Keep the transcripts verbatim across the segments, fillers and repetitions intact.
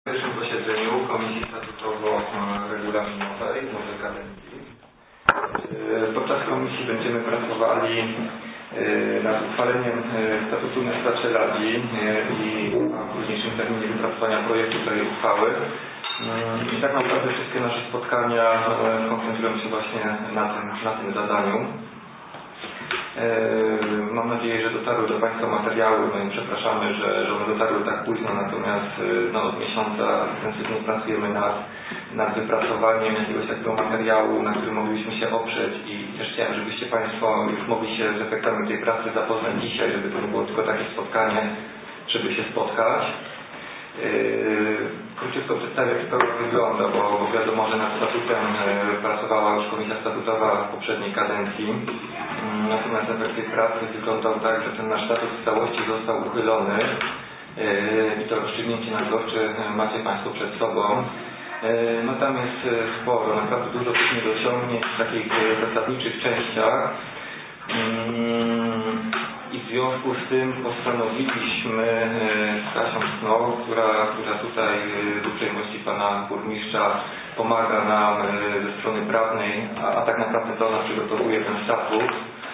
W pierwszym posiedzeniu Komisji Statutowo-Regulaminowej nowej kadencji. Podczas komisji będziemy pracowali nad uchwaleniem statutu miasta Czeladzi i w późniejszym terminie wypracowania projektu tej uchwały. I tak naprawdę wszystkie nasze spotkania koncentrują się właśnie na tym, na tym zadaniu. Mam nadzieję, że dotarły do Państwa materiały. No i przepraszamy, że, że one dotarły tak późno, natomiast no, od miesiąca intensywnie pracujemy nad, nad wypracowaniem jakiegoś takiego materiału, na którym moglibyśmy się oprzeć i też chciałem, żebyście Państwo już mogli się z efektami tej pracy zapoznać dzisiaj, żeby to nie było tylko takie spotkanie, żeby się spotkać. Króciutko przedstawię, jak to wygląda, bo, bo wiadomo, że nad statutem pracowała już Komisja Statutowa w poprzedniej kadencji. Natomiast efekt tej pracy wyglądał tak, że ten nasz statut w całości został uchylony i to rozstrzygnięcie nadzorcze macie Państwo przed sobą. No tam jest sporo, naprawdę dużo tych niedociągnięć w takich zasadniczych częściach. I w związku z tym postanowiliśmy z Kasią Snow, która, która tutaj z uprzejmości Pana Burmistrza pomaga nam ze strony prawnej, a, a tak naprawdę to ona przygotowuje ten statut.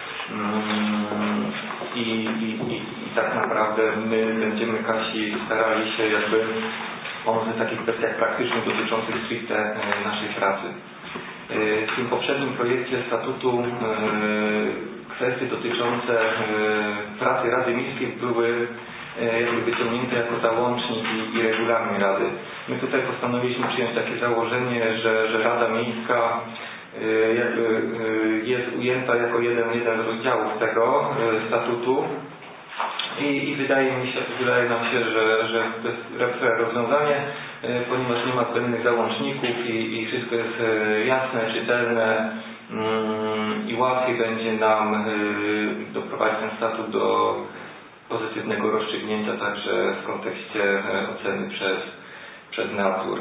I, i, i, i tak naprawdę my będziemy Kasi starali się jakby pomóc w takich kwestiach praktycznych dotyczących stricte naszej pracy. W tym poprzednim projekcie statutu kwestie dotyczące pracy Rady Miejskiej były jakby wyciągnięte jako załącznik i, i regulamin Rady. My tutaj postanowiliśmy przyjąć takie założenie, że, że Rada Miejska jakby jest ujęta jako jeden, jeden z rozdziałów tego statutu i, i wydaje mi się, wydaje nam się, że, że to jest rozwiązanie, ponieważ nie ma zbędnych załączników i, i wszystko jest jasne, czytelne i łatwiej będzie nam doprowadzić ten statut do pozytywnego rozstrzygnięcia także w kontekście oceny przez, przez nadzór.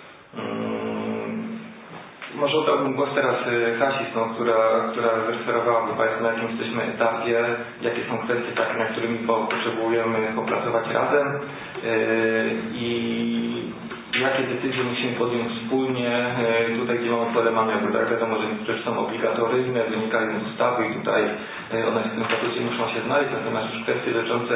Może oddałbym głos teraz Kasi, no, która, która zreferowałaby Państwu, na jakim jesteśmy etapie, jakie są kwestie takie, nad którymi potrzebujemy popracować razem i jakie decyzje musimy podjąć wspólnie tutaj, gdzie mamy pole manewru. Tak, wiadomo, że niektóre są obligatoryjne, wynikają z ustawy i tutaj one w tym statucie muszą się znaleźć, natomiast już kwestie dotyczące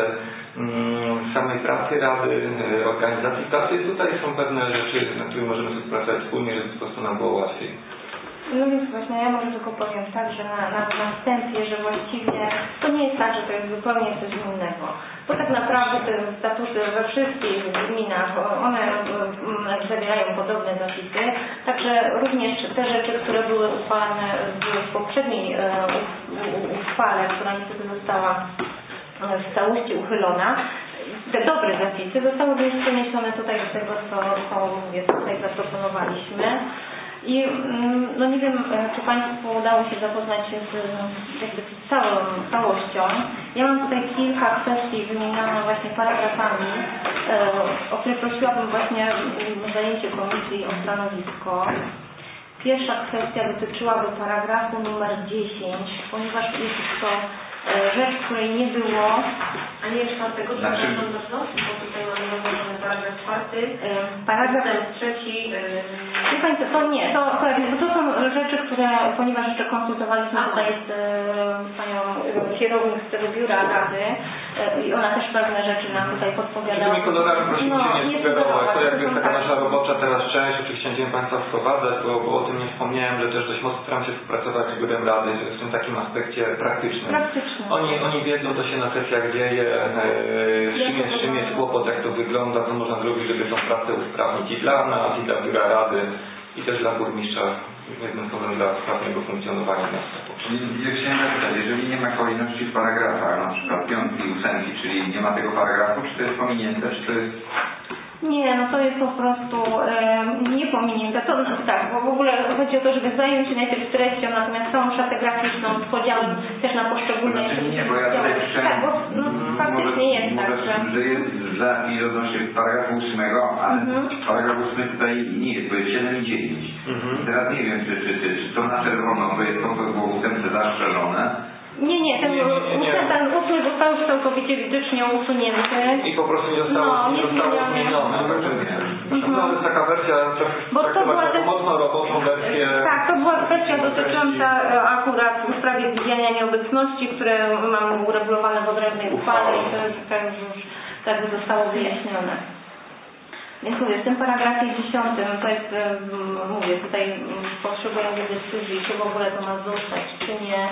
mm, samej pracy Rady, organizacji pracy, tutaj są pewne rzeczy, nad którymi możemy współpracować wspólnie, żeby po prostu nam było łatwiej. No więc właśnie, ja może tylko powiem tak, że na, na, na wstępie, że właściwie to nie jest tak, że to jest zupełnie coś innego. Bo tak naprawdę te statuty we wszystkich gminach, one zawierają podobne zapisy, także również te rzeczy, które były uchwalane w poprzedniej uchwale, która niestety została w całości uchylona, te dobre zapisy zostały również przeniesione tutaj do tego, co, co mówię, tutaj zaproponowaliśmy. I no nie wiem, czy Państwu udało się zapoznać się z, jakby z całą całością. Ja mam tutaj kilka kwestii wymienionych właśnie paragrafami, o które prosiłabym właśnie zajęcie komisji o stanowisko. Pierwsza kwestia dotyczyłaby paragrafu numer dziesięć, ponieważ jest to rzecz, której nie było. A nie czwartego, znaczy... przepraszam bardzo, bo tutaj mamy zaznaczony paragraf czwarty. Paragraf trzeci. Wie Pani co, to nie, to, to, to są rzeczy, które, ponieważ jeszcze konsultowaliśmy tutaj z Panią kierownik z tego biura Rady i ona też pewne rzeczy nam tutaj podpowiadała. Tymi kolorami prosimy no, się nie sugerować. To jakby jest taka tak. nasza robocza teraz część. Oczywiście będziemy Państwa wprowadzać, bo, bo o tym nie wspomniałem, że też dość mocno staram się współpracować z biurem Rady w tym takim aspekcie praktycznym. Praktycznym. Oni, oni wiedzą, to się na sesjach dzieje, z czym jest, czym jest kłopot, jak to wygląda, co można zrobić, żeby tą pracę usprawnić i dla nas, i dla biura Rady, i też dla burmistrza, jednym słowem dla sprawnego funkcjonowania miasta. Ja chciałem zapytać, jeżeli nie ma kolejności w paragrafach, na przykład piątki i ósemki, czyli nie ma tego paragrafu, czy to jest pominięte, czy to jest... Nie, no to jest po prostu e, nie pominięte. To znaczy tak, bo w ogóle chodzi o to, żeby zająć się najpierw treścią, natomiast całą szatę graficzną z podziałem też na poszczególne... Znaczy nie, bo ja tutaj tak, bo no, faktycznie jest może, tak, że... że jest zapis odnośnie paragrafu ósmego, ale mhm. paragraf ósmy tutaj nie jest, bo jest siedem i dziewięć. Mhm. Teraz nie wiem, czy, czy, czy, czy to na czerwono to jest to, co było w ósemce zastrzeżone, Nie, nie, ten, Nie, nie, nie. ten, ten ustrój został już całkowicie widocznie usunięty. I po prostu nie zostało, No, nie nie zostało zmienione. zmienione. Mhm. No, to jest taka wersja, Bo to była taką też- mocno roboczą wersję. Tak, to była kwestia dotycząca e, akurat usprawiedliwiania nieobecności, które mamy uregulowane w odrębnej uchwale i to jest tak już tak by zostało wyjaśnione. Więc mówię, w tym paragrafie dziesiątym to jest, e, m, mówię, tutaj m, potrzebujemy decyzji, czy w ogóle to ma zostać, czy nie.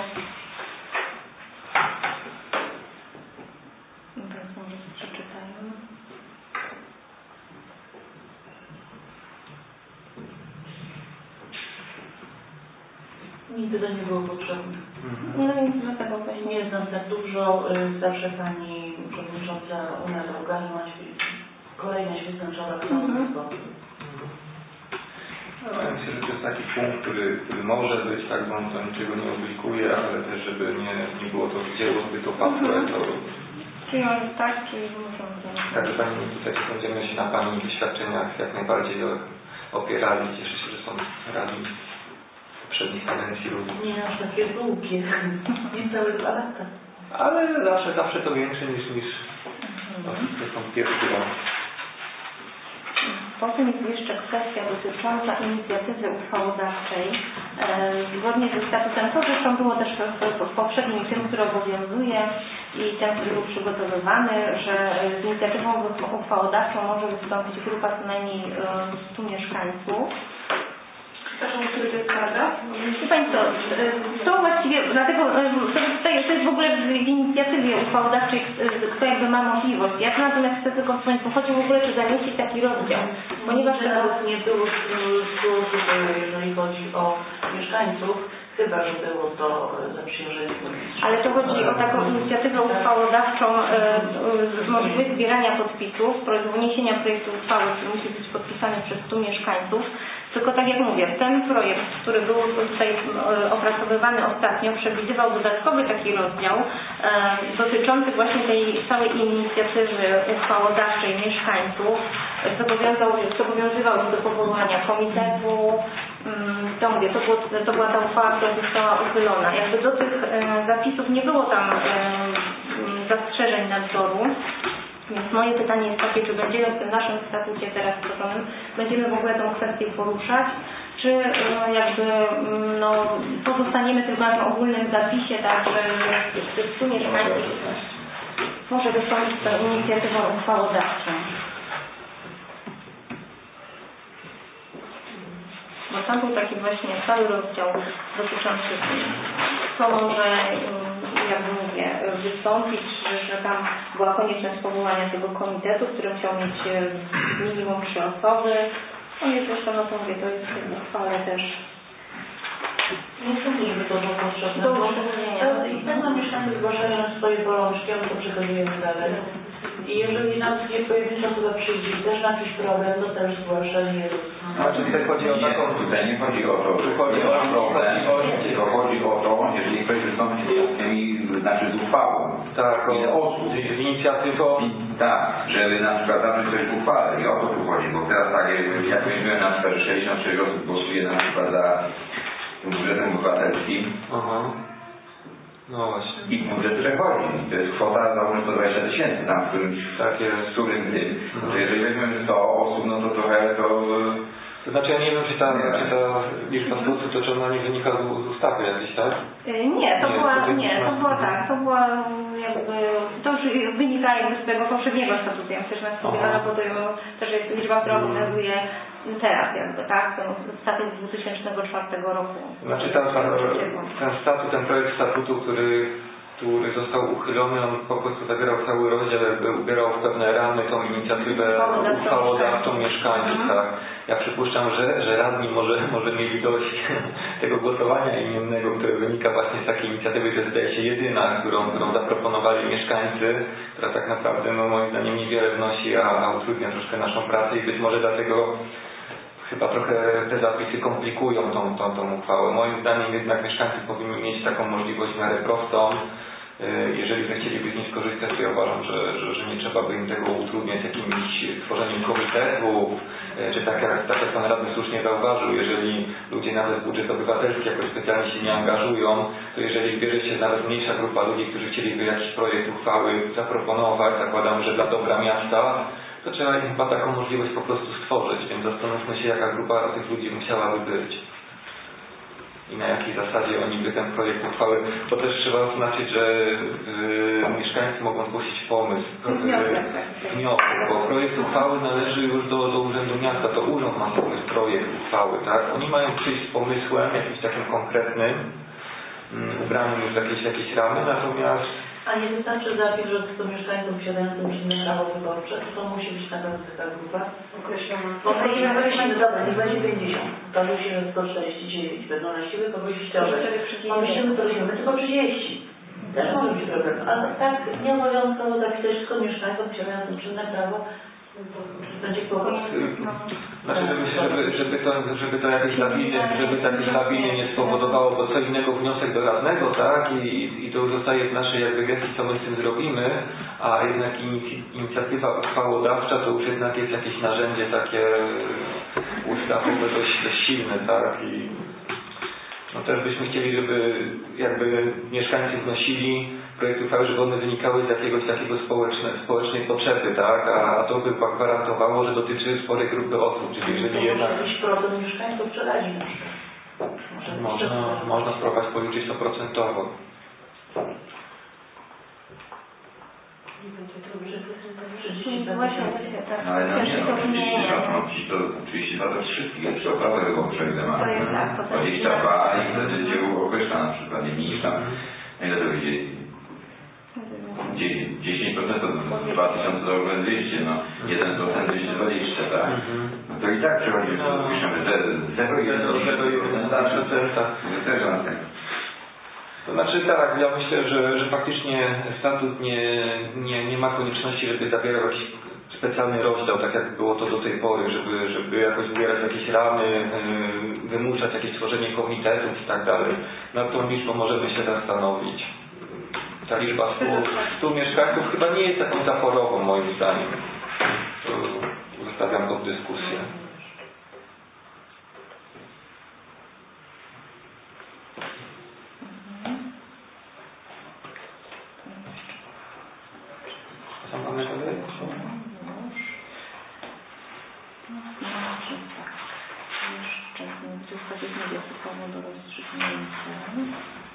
Więc może przeczytajmy. Nigdy to nie było potrzebne. No więc dlatego właśnie Nie znam tak dużo. y, Zawsze pani przewodnicząca Unia Droga nie ma świetnie. Kolejna świetna czara w Mhm. samym zgodzie. No, ja myślę, że to jest taki punkt, który, który może być, tak, bo on to niczego nie oblikuje, ale też, żeby nie, nie było to dzieło zbyt opasłe, Mhm. to Czyli on tak, czyli możemy zamknąć. także Pani tutaj będziemy się na Pani doświadczeniach jak najbardziej opierali. Cieszę się, że są radni poprzednich kadencji również. Nie aż takie długie. Nie całe dwa lata. Ale zawsze, zawsze to większe niż, niż to, to są pierwszy rok. Potem jest jeszcze kwestia dotycząca inicjatywy uchwałodawczej. E, Zgodnie ze statutem, to zresztą było też w, w poprzednim tym, który obowiązuje i ten, który był przygotowywany, że z inicjatywą uchwałodawczą może wystąpić grupa co najmniej e, stu mieszkańców. Przepraszam, który to jest paragraf? Wie Pani co, e, to właściwie, dlatego e, to, tutaj, to jest w ogóle w inicjatywie uchwałodawczej, e, kto jakby ma możliwość. Ja natomiast chcę tylko wspomnieć, bo chodzi w ogóle, czy zamieścić taki rozdział, ponieważ Nigdy nawet nie było sposób, jeżeli chodzi o mieszkańców, chyba że było to zaprzysiężenie burmistrza. ale to chodzi o taką inicjatywę uchwałodawczą e, e, z możliwość zbierania podpisów, pro- wniesienia projektu uchwały, który musi być podpisany przez stu mieszkańców. Tylko tak jak mówię, ten projekt, który był tutaj e, opracowywany ostatnio, przewidywał dodatkowy taki rozdział e, dotyczący właśnie tej całej inicjatywy uchwałodawczej mieszkańców. Zobowiązał, zobowiązywał ich do powołania komitetu. Mm, To mówię, to, było, to była ta uchwała, która została uchylona. Jakby do tych e, zapisów nie było tam e, zastrzeżeń nadzoru. Więc moje pytanie jest takie, czy będziemy w tym naszym statucie teraz tworzonym, będziemy w ogóle tą kwestię poruszać, czy e, jakby mm, no, pozostaniemy tylko na tym ogólnym zapisie, tak, że z tych stu mieszkańców może wystąpić z tą inicjatywą uchwałodawczą. Bo tam był taki właśnie cały rozdział dotyczący kto może, jak mówię, wystąpić, że, że tam była konieczność powołania tego komitetu, który musiał mieć minimum trzy osoby. No i zresztą, no to mówię, to jest w tej uchwale też Nie sądzę, żeby to było potrzebne. Do bo uzupełnienia. to I tak nam mieszkańcy zgłaszają nam swoje bolączki, a my to przekazujemy dalej. I jeżeli nam nie pojedyncza osoba przyjdzie i też na jakiś problem, to też zgłaszanie. Znaczy tutaj chodzi o Nie, taką... tutaj nie chodzi o to, że Chodzi o problem, tylko chodzi o to, jeżeli ktoś wystąpi z wnioskami, znaczy z uchwałą. Tak, Ile o, osób. z inicjatywą. I tak, żeby na przykład zacząć coś w uchwale i o to tu chodzi, bo teraz tak, jak weźmiemy na przykład, że sześćdziesiąt sześć osób głosuje na przykład za budżetem obywatelskim. Aha. No właśnie. I budżet przechodzi. To jest kwota załóżmy sto dwadzieścia tysięcy tam w którymś, Tak jest. w którym tym. To jeżeli weźmiemy sto osób, no to trochę to... To znaczy ja nie wiem, czy ta, czy ta liczba stu osób, to czy ona nie wynika z, z ustawy jakiejś, tak? Y, Nie, to Nie, była, to nie, to była tak, to była jakby, to już wynika jakby z tego poprzedniego statutu, ja też na chwilę, ale bo to też jest liczba, która obowiązuje teraz jakby, tak, ten statut z dwutysięcznego czwartego roku. Znaczy ta, ta, ten statut, ten projekt statutu, który, który został uchylony, on po prostu zawierał cały rozdział, jakby ubierał w pewne ramy tą inicjatywę uchwałodawczą mieszkańców, tak. Ja przypuszczam, że, że radni może, może mieli dość tego głosowania imiennego, które wynika właśnie z takiej inicjatywy, to zdaje się jedyna, którą, którą zaproponowali mieszkańcy, która tak naprawdę no, moim zdaniem niewiele wnosi, a, a utrudnia troszkę naszą pracę i być może dlatego chyba trochę te zapisy komplikują tą, tą, tą uchwałę. Moim zdaniem jednak mieszkańcy powinni mieć taką możliwość w miarę prostą. Jeżeli zechcieliby z niej skorzystać, to ja uważam, że, że, że nie trzeba by im tego utrudniać jakimś tworzeniem komitetów, czy tak jak, tak jak Pan Radny słusznie zauważył, jeżeli ludzie gdzie nawet budżet obywatelski jakoś specjalnie się nie angażują, to jeżeli zbierze się nawet mniejsza grupa ludzi, którzy chcieliby jakiś projekt uchwały zaproponować, zakładamy, że dla dobra miasta, to trzeba im chyba taką możliwość po prostu stworzyć, więc zastanówmy się, jaka grupa tych ludzi musiałaby być i na jakiej zasadzie oni by ten projekt uchwały, bo też trzeba zaznaczyć, że y, mieszkańcy mogą zgłosić pomysł, y, wniosek, bo projekt uchwały należy już do, do Urzędu Miasta, to urząd ma pomysł projekt uchwały, tak? Oni mają przyjść z pomysłem jakimś takim konkretnym, y, ubranym już w jakieś, jakieś ramy, natomiast A nie wystarczy zapis, że sto mieszkańców posiadających czynne prawo wyborcze, to musi być naprawdę taka grupa określona. Bo my nie określimy, dobra, niech będzie pięćdziesiąt, okaże się, że sto czterdzieści dziewięć będą na siłę kogoś ściągać. Pomyślimy, to weźmiemy tylko trzydzieści. Też może być problem, ale tak nieobowiązkowo zapisać sto mieszkańców posiadających czynne prawo będzie kłopot. Znaczy, żeby, żeby, żeby, to, żeby to jakieś lawiny, żeby to jakieś lawiny nie spowodowało, bo co innego wniosek do radnego, tak? I, i to już zostaje w naszej jakby gestii, co my z tym zrobimy, a jednak inicjatywa uchwałodawcza to już jednak jest jakieś narzędzie takie ustawowe dość, dość silne, tak? I no też byśmy chcieli, żeby jakby mieszkańcy wnosili projekty uchwały, żeby one wynikały z jakiegoś takiego społeczne, społecznej potrzeby, tak? A, a to by gwarantowało, że dotyczy sporej grupy osób, czyli jeżeli jednak jakiś procent mieszkańców przeradzi na przykład. Można, można spróbować policzyć to procentowo. No ale no nie, no trzydzieści dwa, no to trzydzieści dwa to wszystkich, jak przy oprawach wyborczych temat. dwadzieścia dwa i wtedy się określa na przykład, nie niż tam, ile to będzie? dziesięć procent to dwa tysiące do dwieście, no jeden procent dwieście dwadzieścia, tak? No to i tak przechodzi, piszemy zero i jeden procent, to też na tym. To znaczy tak, ja myślę, że, że faktycznie statut nie, nie, nie ma konieczności, żeby zawierał jakiś specjalny rozdział, tak jak było to do tej pory, żeby, żeby jakoś zbierać jakieś ramy, yy, wymuszać jakieś tworzenie komitetów i tak dalej. Nad tą liczbą możemy się zastanowić. Ta liczba stu mieszkańców chyba nie jest taką zaporową moim zdaniem. To zostawiam pod dyskusję. Co mamy dalej? Jeszcze zostawiliśmy dodatkowo do rozstrzygnięcia.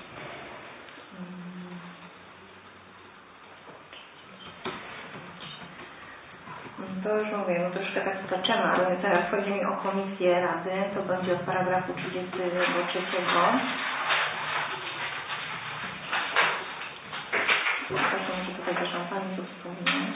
To już mówię, no troszkę tak skaczemy, ale teraz chodzi mi o komisję Rady, to będzie od paragrafu trzydziestego trzeciego. Proszę, może tutaj też mam Pani to wspomnieć.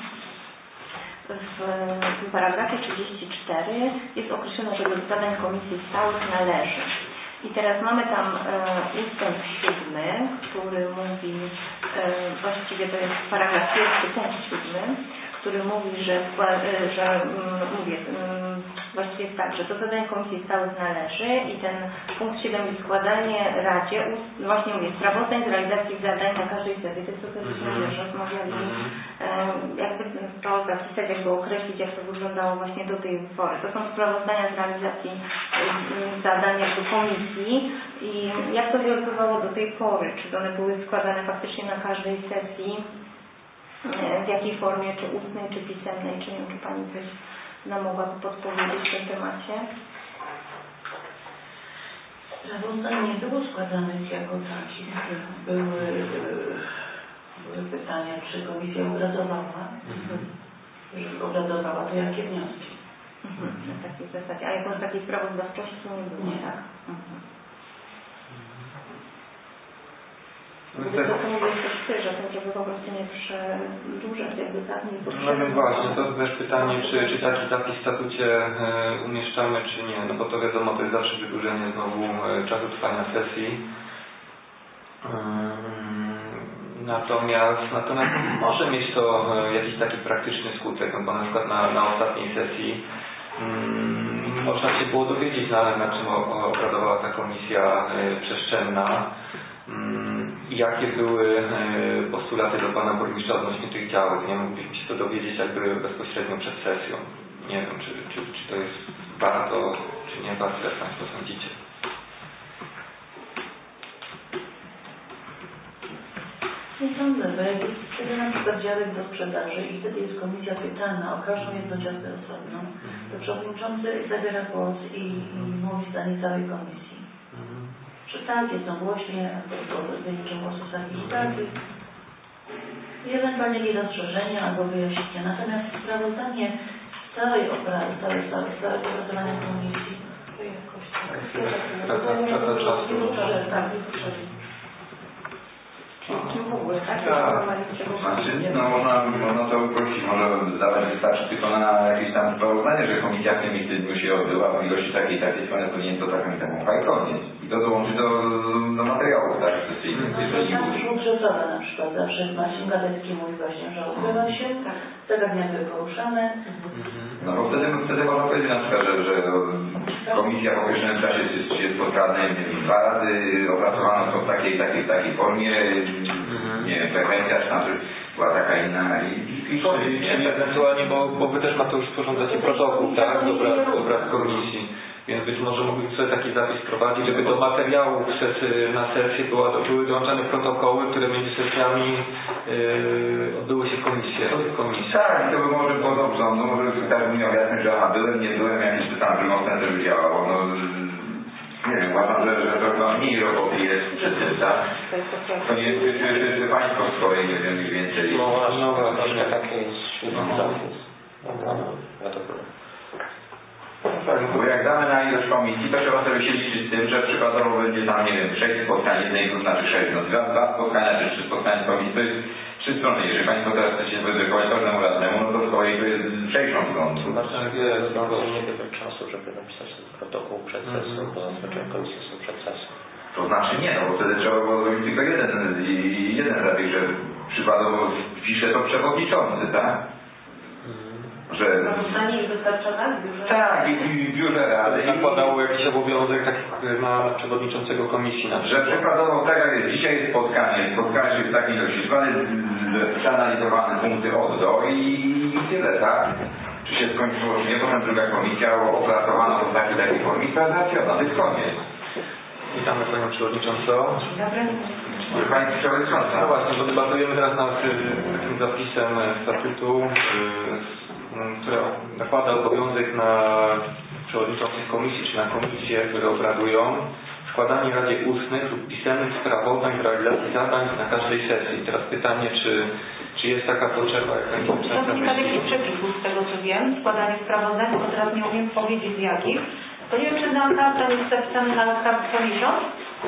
W tym paragrafie trzydziestym czwartym jest określone, że do zadań komisji stałych należy. I teraz mamy tam e, ustęp siódmy, który mówi, e, właściwie to jest paragraf pierwszy, punkt siódmy, który mówi, że, że mm, mówię, mm, właściwie jest tak, że do zadań komisji stałych należy i ten punkt siedem jest składanie Radzie, ust, właśnie mówię, sprawozdań z realizacji zadań na każdej sesji. To jest to, co byśmy mm. już rozmawiali, e, jakby to zapisać, jakby określić, jak to wyglądało właśnie do tej pory. To są sprawozdania z realizacji e, zadań jakby komisji i jak to się odbywało do tej pory, czy one były składane faktycznie na każdej sesji, w jakiej formie, czy ustnej, czy pisemnej, czy nie wiem, czy Pani coś nam mogła podpowiedzieć w tym temacie? Sprawozdań nie było składanych jako takich. Były, były pytania, czy komisja obradowała. Mhm. Jeżeli obradowała, to jakie wnioski? Mhm. Na takiej zasadzie. A jakąś takiej sprawozdawczości to nie było, nie. Tak? Mhm. Gdy to, co mówię, też ty, że to, żeby po prostu nie przedłużać jakby tak, nie No więc właśnie, to też pytanie, czy, czy taki zapis w statucie e, umieszczamy, czy nie, no bo to wiadomo, to jest zawsze wydłużenie znowu e, czasu trwania sesji. Um, natomiast, natomiast może mieć to e, jakiś taki praktyczny skutek, no bo na przykład na, na ostatniej sesji um, można się było dowiedzieć, na, na czym obradowała ta komisja e, przestrzenna. Jakie były postulaty do Pana Burmistrza odnośnie tych działek? Nie mogliśmy się to dowiedzieć jakby bezpośrednio przed sesją. Nie wiem, czy, czy, czy to jest warto, czy nie warto, jak Państwo sądzicie. sądzę, bo jak jest wtedy na przykład działek do sprzedaży i wtedy jest komisja pytana o każdą jedną działkę osobną, to przewodniczący zabiera głos i, i mówi zdanie całej komisji. Że tak, jest głośnie, albo wynikiem głosu sali i tak. Ewentualnie nie dostrzeżenia albo wyjaśnienia. Natomiast sprawozdanie całej obrady, całej, całej, całego opracowania komisji, to jakoś tak. Czyli w ogóle, tak? Znaczy nie, no można, można to uprościć, może zdawać wystarczy tylko na jakieś tam sprawozdanie, że komisja w tym i w tym dniu się odbyła w ilości takiej takiej strony podjęto taką i taką i koniec. I to dołączyć do, do materiałów, tak? Sesyjnych, jeżeli Znaczy budżetowe na przykład, zawsze Marcin Gadecki mówi właśnie, że odbywa się, zagadnienia były poruszane. No bo wtedy, wtedy można powiedzieć na przykład, że, że komisja w określonym czasie jest, jest spotkana dwa razy, opracowano to w takiej, takiej, takiej formie, nie wiem, frekwencja czy tam była taka inna i, i koniec. Czyli ewentualnie, bo, bo wy też ma to już sporządzacie protokół, tak? Z obrad, obrad komisji. Więc być może mógłbym sobie taki zapis prowadzić, żeby do materiałów na sesję była, były dołączane protokoły, które między sesjami yy, odbyły się w komisji. komisji. Tak, to by może było dobrze, no może każdy miał jasność, że aha, byłem, nie byłem, jakieś tam drugą stronę żeby działało. No, nie wiem, uważam, że, że to mniej roboty jest przy tym, tak? To nie jest czy, czy państwo swoje, nie wiem, mniej więcej. No właśnie, no, właśnie taki jest świetny zapis. No, ja to powiem. Bo jak damy na ilość komisji, to trzeba sobie się liczyć z tym, że przykładowo będzie tam, nie wiem, sześć spotkań, jednej to znaczy sześć, no dwa, dwa spotkania czy trzy spotkania komisji, to jest trzy strony. Jeżeli Państwo teraz chcecie wydedykować każdemu radnemu, no to z kolei to jest sześćdziesiąt stron. Znaczy, jest bardzo niewiele czasu, żeby napisać ten protokół przed sesją, bo zazwyczaj komisje są przed sesją. To znaczy nie, no bo wtedy trzeba było zrobić tylko jeden, jeden zapis, że przykładowo pisze to przewodniczący, tak? Że... Sprawozdanie jest dostarczone w biurze? Tak, i, i w biurze rady. Nakładało jakiś obowiązek tak na, na przewodniczącego komisji na przykład. Że przykładowo tak jak jest dzisiaj jest spotkanie, spotkanie się w takiej ilości, przeanalizowane punkty od do i, i tyle, tak? Czy się skończyło, czy nie, potem druga komisja opracowano to w takiej takiej formie i załatwiona, to jest koniec. Witamy Panią Przewodniczącą. Dobry. Pani Przewodnicząca. No właśnie, bo debatujemy teraz nad y, takim zapisem statutu, y, który nakłada obowiązek na przewodniczących komisji czy na komisje, które obradują, składanie Radzie ustnych lub pisemnych sprawozdań w realizacji zadań na każdej sesji. Teraz pytanie, czy, czy jest taka potrzeba, jak Pani To wynika z jakich przepisów, z tego co wiem, składanie sprawozdań, tylko teraz nie umiem powiedzieć z jakich. To nie wiem, czy na kartę jest zapisane na kartę co miesiąc?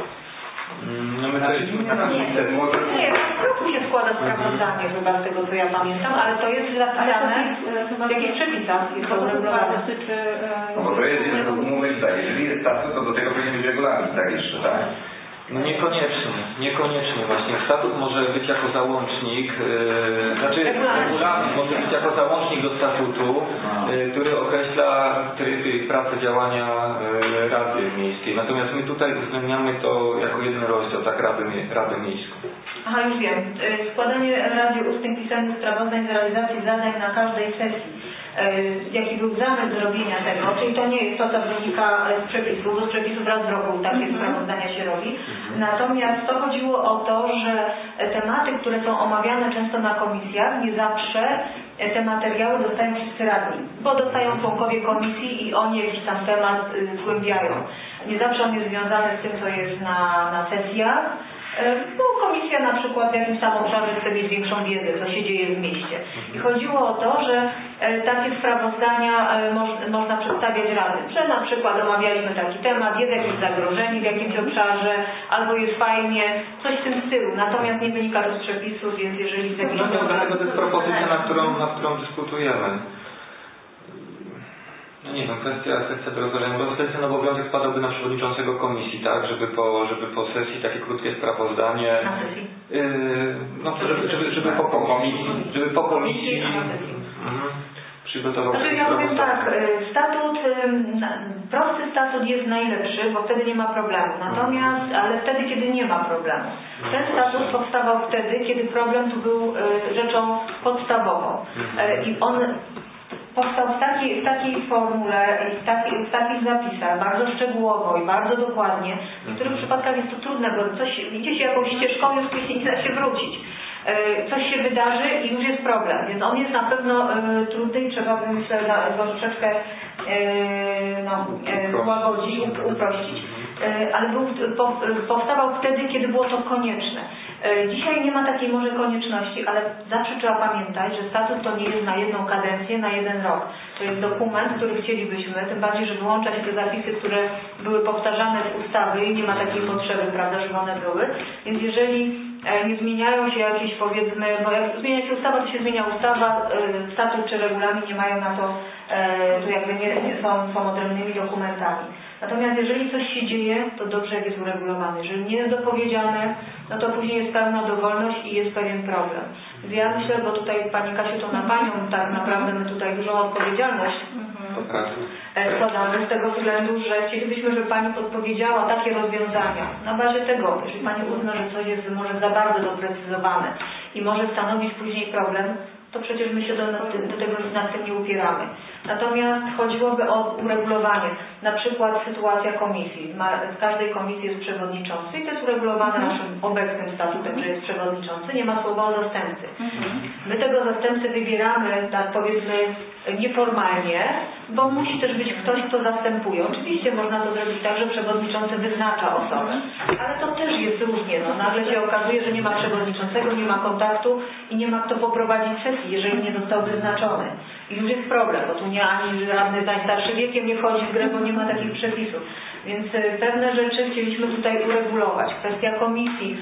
No my też Nie, nie, w roku się składa sprawozdanie chyba z tego co ja pamiętam, ale to jest zapisane w jakichś przepisach, jest to uregulowane. No bo to jest, jest umówić tak, jeżeli jest statut, to do tego powinien być regulamin tak jeszcze, tak? No niekoniecznie, niekoniecznie właśnie. Statut może być jako załącznik, yy, znaczy regulamin może być jako załącznik do statutu, yy, który określa tryb i pracę działania yy, Rady Miejskiej. Natomiast my tutaj uwzględniamy to jako jeden rozdział, tak Radę, Radę Miejską. Aha, już wiem. Składanie Radzie ustnych pisemnych sprawozdań z realizacji zadań na każdej sesji. Jaki był zamysł zrobienia tego, czyli to nie jest to, co wynika z przepisów, bo z przepisów raz w roku takie mm-hmm. sprawozdania się robi. Natomiast to chodziło o to, że tematy, które są omawiane często na komisjach, nie zawsze te materiały dostają wszyscy radni, bo dostają członkowie komisji i oni jakiś tam temat zgłębiają. Nie zawsze on jest związany z tym, co jest na, na sesjach. Bo komisja na przykład w jakimś tam obszarze chce mieć większą wiedzę, co się dzieje w mieście. I chodziło o to, że takie sprawozdania moż, można przedstawiać Rady, że na przykład omawialiśmy taki temat, jest jakieś zagrożenie w jakimś obszarze, albo jest fajnie, coś w tym stylu. Natomiast nie wynika to z przepisów, więc jeżeli z jakiegoś... No, dlatego to jest propozycja, na którą, na którą dyskutujemy. No nie wiem, kwestia, kwestia do rozważenia, bo wtedy ten obowiązek spadałby na przewodniczącego komisji, tak, żeby po, żeby po sesji takie krótkie sprawozdanie, na sesji? Yy, no, żeby, żeby, żeby po komisji, żeby po komisji mhm, przygotował znaczy, ja powiem tak, statut, prosty statut jest najlepszy, bo wtedy nie ma problemu, natomiast, ale wtedy, kiedy nie ma problemu. Ten statut powstawał wtedy, kiedy problem tu był rzeczą podstawową i on powstał w takiej, w takiej formule i w, taki, w takich zapisach, bardzo szczegółowo i bardzo dokładnie. W niektórych przypadkach jest to trudne, bo coś idzie się jakąś ścieżką, już później nie da się wrócić. coś się wydarzy i już jest problem, więc on jest na pewno trudny i trzeba by, myślę, go troszeczkę no, złagodzić, uprościć, ale był, powstawał wtedy, kiedy było to konieczne. Dzisiaj nie ma takiej może konieczności, ale zawsze trzeba pamiętać, że statut to nie jest na jedną kadencję, na jeden rok. To jest dokument, który chcielibyśmy, tym bardziej, że wyłącza się te zapisy, które były powtarzane z ustawy i nie ma takiej potrzeby, prawda, żeby one były. Więc jeżeli nie zmieniają się jakieś, powiedzmy, bo jak zmienia się ustawa, to się zmienia ustawa, statut czy regulamin nie mają na to, to jakby nie, nie są, są odrębnymi dokumentami. Natomiast jeżeli coś się dzieje, to dobrze jak jest uregulowany. Jeżeli nie jest dopowiedziane, no to później jest pełna dowolność i jest pewien problem. Więc ja myślę, bo tutaj Pani Kasiu, to na Panią tak naprawdę my tutaj dużą odpowiedzialność składamy z tego względu, że chcielibyśmy, żeby Pani podpowiedziała takie rozwiązania. Na bazie tego, jeżeli Pani uzna, że coś jest może za bardzo doprecyzowane i może stanowić później problem, to przecież my się do, do tego nad tym nie upieramy. Natomiast chodziłoby o uregulowanie. Na przykład sytuacja komisji. W każdej komisji jest przewodniczący i to jest uregulowane naszym obecnym statutem, że jest przewodniczący, nie ma słowa o zastępcy. My tego zastępcę wybieramy, tak powiedzmy, nieformalnie, bo musi też być ktoś, kto zastępuje. Oczywiście można to zrobić tak, że przewodniczący wyznacza osobę, ale to też jest różnie. No, nagle się okazuje, że nie ma przewodniczącego, nie ma kontaktu i nie ma kto poprowadzić sesji, jeżeli nie został wyznaczony. I już jest problem, bo tu nie ani radny z najstarszym wiekiem nie wchodzi w grę, bo nie ma takich przepisów. Więc pewne rzeczy chcieliśmy tutaj uregulować. Kwestia komisji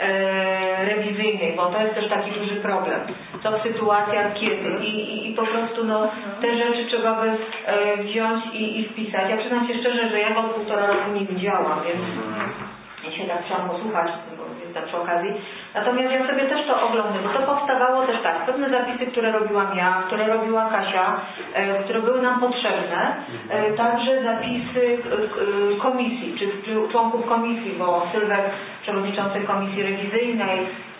e, rewizyjnej, bo to jest też taki duży problem. To w sytuacjach kiedy i, i, i po prostu no, te rzeczy trzeba by e, wziąć i, i wpisać. Ja przyznam się szczerze, że ja od półtora roku nie widziałam, więc ja się tak chciałam posłuchać, bo jestem przy okazji. Natomiast ja sobie też to oglądam, bo to powstawało też tak, pewne zapisy, które robiłam ja, które robiła Kasia, e, które były nam potrzebne, e, także zapisy e, komisji, czy, czy członków komisji, bo Sylwek, przewodniczący komisji rewizyjnej,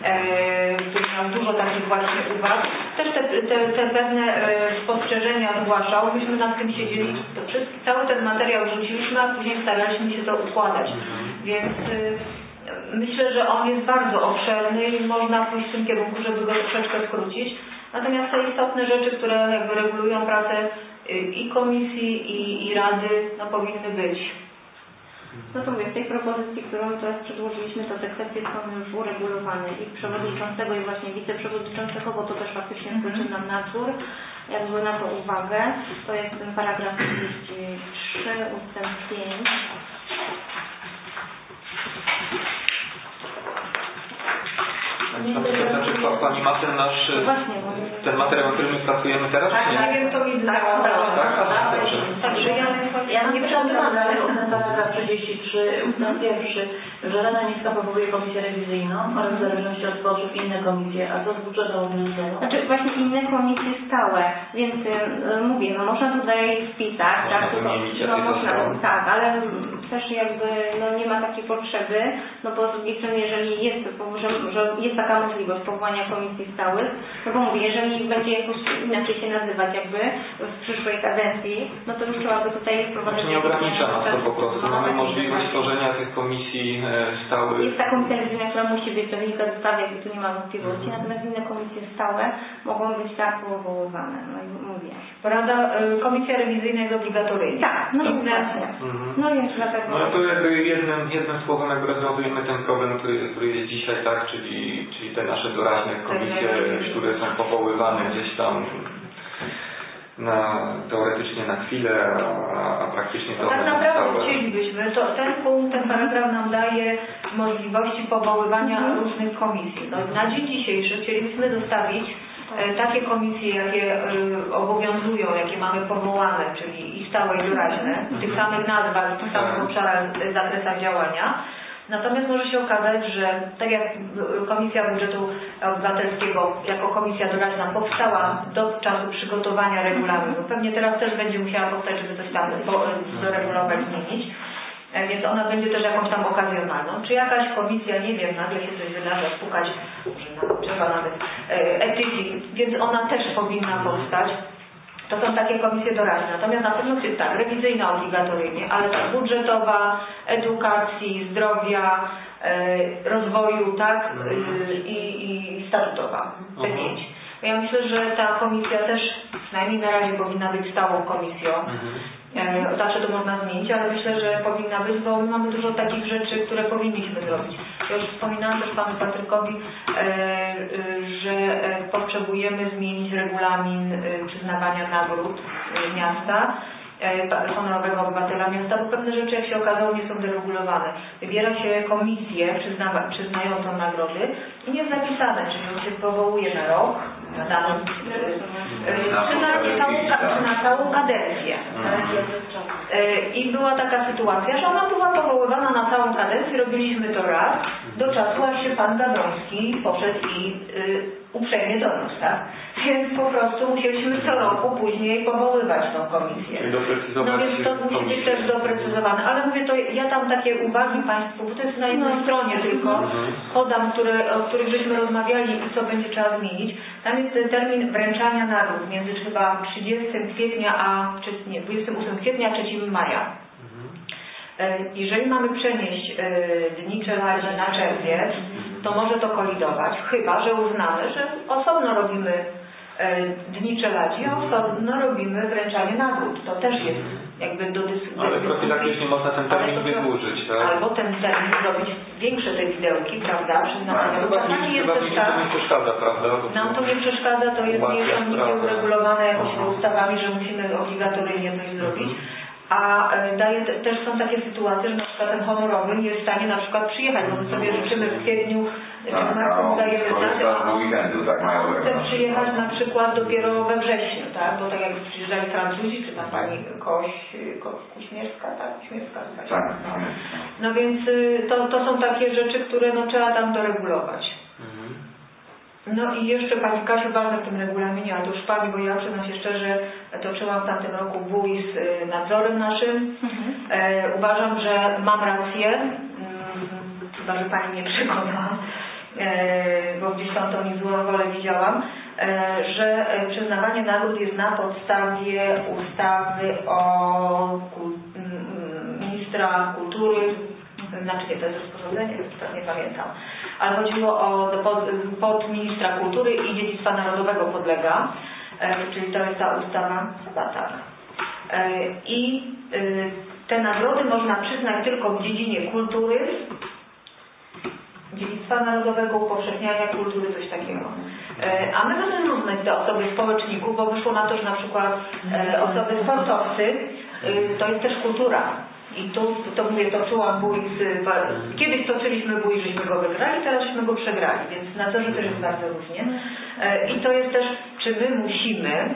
e, który miał dużo takich właśnie uwag, też te, te, te pewne e, spostrzeżenia zgłaszał, myśmy nad tym siedzieli, to wszystko, cały ten materiał wrzuciliśmy, a później staraliśmy się to układać, więc e, myślę, że on jest bardzo obszerny i można pójść w tym kierunku, żeby go troszeczkę skrócić. Natomiast te istotne rzeczy, które jakby regulują pracę i komisji, i, i rady, no powinny być. No to mówię, w tej propozycji, którą teraz przedłożyliśmy, to te kwestie są już uregulowane i przewodniczącego i właśnie wiceprzewodniczącego, bo to też faktycznie wpłynie nam nadzór, jakby na to uwagę. To jest ten paragraf trzydzieści trzy ustęp pięć. To znaczy Pani ma ten nasz, ten materiał, nad którym pracujemy teraz? Tak, nie wiem, to mi zdało. Także ja, ja nie przełamywam, ale ten paragraf trzydzieści trzy, ustęp pierwszy, że Rada Miejska powołuje komisję rewizyjną oraz w zależności od potrzeb inne komisje, a co z budżetu obowiązkowego? Znaczy właśnie inne komisje stałe, więc y, mówię, no można tutaj wpisać, można tak, wymienić, no, jakie można, to są. tak, ale też jakby no, nie ma takiej potrzeby, no bo z drugiej strony, jeżeli jest, że, że jest taka możliwość powołania komisji stałych, no bo mówię, jeżeli będzie jakoś inaczej się nazywać jakby w przyszłej kadencji, no to już trzeba by tutaj wprowadzić... Znaczy nie ogranicza nas to po prostu. Mamy możliwość tworzenia tych komisji stałych. Jest ta komisja rewizyjna, która musi być, to wynika z ustawy, jakby tu nie ma wątpliwości, natomiast inne komisje stałe mogą być tak powoływane, no i mówię. Rada, komisja rewizyjna jest obligatoryjna. Tak, no więc właśnie. Mhm. No więc dlatego... No to jakby jednym, jednym słowem jakby rozwiązujemy ten problem, który, który jest dzisiaj, tak, czyli, czyli te nasze doraźne komisje, które są powoływane gdzieś tam na, teoretycznie na chwilę, a, a praktycznie to... No tak naprawdę chcielibyśmy, to ten punkt, ten paragraf nam daje możliwości powoływania mhm. różnych komisji. No, na dzień dzisiejszy chcielibyśmy zostawić e, takie komisje, jakie e, obowiązują, jakie mamy powołane, czyli i stałe i doraźne, w tych samych nazwach, w tych samych obszarach, zakresach działania. Natomiast może się okazać, że tak jak Komisja Budżetu Obywatelskiego jako komisja doraźna powstała do czasu przygotowania regulaminu, pewnie teraz też będzie musiała powstać, żeby coś tam doregulować, zmienić, więc ona będzie też jakąś tam okazjonalną. Czy jakaś komisja, nie wiem, nagle się coś wydarza, spukać, może na, trzeba nawet e, etyki, więc ona też powinna powstać. To są takie komisje doradcze. Natomiast na pewno jest tak, rewizyjna obligatoryjnie, ale tak, budżetowa, edukacji, zdrowia, y, rozwoju, tak, y, i, i statutowa. Te pięć. Ja myślę, że ta komisja też przynajmniej na razie powinna być stałą komisją. E, zawsze to można zmienić, ale myślę, że powinna być, bo my mamy dużo takich rzeczy, które powinniśmy zrobić. Ja już wspominałam też panu Patrykowi, e, e, że e, potrzebujemy zmienić regulamin e, przyznawania nagród e, miasta, e, honorowego obywatela miasta, bo pewne rzeczy, jak się okazało, nie są deregulowane. Wybiera się komisję przyznawa, przyznającą nagrody i nie jest zapisane, czyli on się powołuje na rok, na daną, czy na, całą, czy na całą kadencję. I była taka sytuacja, że ona była powoływana na całą kadencję, robiliśmy to raz, do czasu, aż się pan Gawroński poszedł i y, uprzejmie doniósł, tak? Więc po prostu musieliśmy co roku później powoływać tą komisję. No więc to musi być też doprecyzowane. Ale mówię, to ja tam takie uwagi Państwu, bo to jest na jednej no, stronie tylko, podam, które, o których żeśmy rozmawiali i co będzie trzeba zmienić. Tam jest ten termin wręczania nagród między chyba trzydziestego kwietnia a, czy nie, dwudziestego ósmego kwietnia a trzeciego maja. Jeżeli mamy przenieść dni czeladzi na czerwiec, to może to kolidować, chyba że uznamy, że osobno robimy dni czeladzi, a osobno robimy wręczanie nagród. To też jest jakby do dyskusji. Ale profilaktycznie można ten termin wydłużyć, tak? Albo ten termin zrobić większe te widełki, prawda? Przyznawania. Chyba mi jest też tak, to nie przeszkadza, prawda? Nam to nie przeszkadza, to jest nigdzie uregulowane jakimiś ustawami, że musimy obligatoryjnie coś zrobić. A daje, też są takie sytuacje, że na przykład ten honorowy nie jest w stanie na przykład przyjechać, bo my sobie życzymy w kwietniu, czy w marcu dajemy znać, a on chce przyjechać na przykład dopiero we wrześniu, tak? Bo tak jak przyjeżdżali Francuzi, czy tam pani Koś, Koś Kuśmierska, tak? Kuśmierska, tak. No. no więc to, to są takie rzeczy, które no, trzeba tam doregulować. No i jeszcze Pani Kasiu, ważne w tym regulaminie, a to już Pani, bo ja przyznam się szczerze, toczyłam w tamtym roku bój z nadzorem naszym. Mhm. E, uważam, że mam rację, hmm, chyba, że Pani mnie przekona, e, bo gdzieś tam tą złą wolę widziałam, e, że przyznawanie nagród jest na podstawie ustawy o kul, ministra kultury, znaczy nie, to jest rozporządzenie, teraz nie pamiętam, ale chodziło o pod, pod ministra kultury i dziedzictwa narodowego podlega, e, czyli to jest ta ustawa, chyba tak. E, I e, te nagrody można przyznać tylko w dziedzinie kultury, dziedzictwa narodowego, upowszechniania kultury, coś takiego. E, a my możemy uznać te osoby społeczników, bo wyszło na to, że na przykład e, osoby sportowcy, e, to jest też kultura. I tu, to mówię, toczyłam bój z... Kiedyś toczyliśmy bój, żeśmy go wygrali, teraz żeśmy go przegrali, więc w nadzorze też jest bardzo różnie. I to jest też, czy my musimy,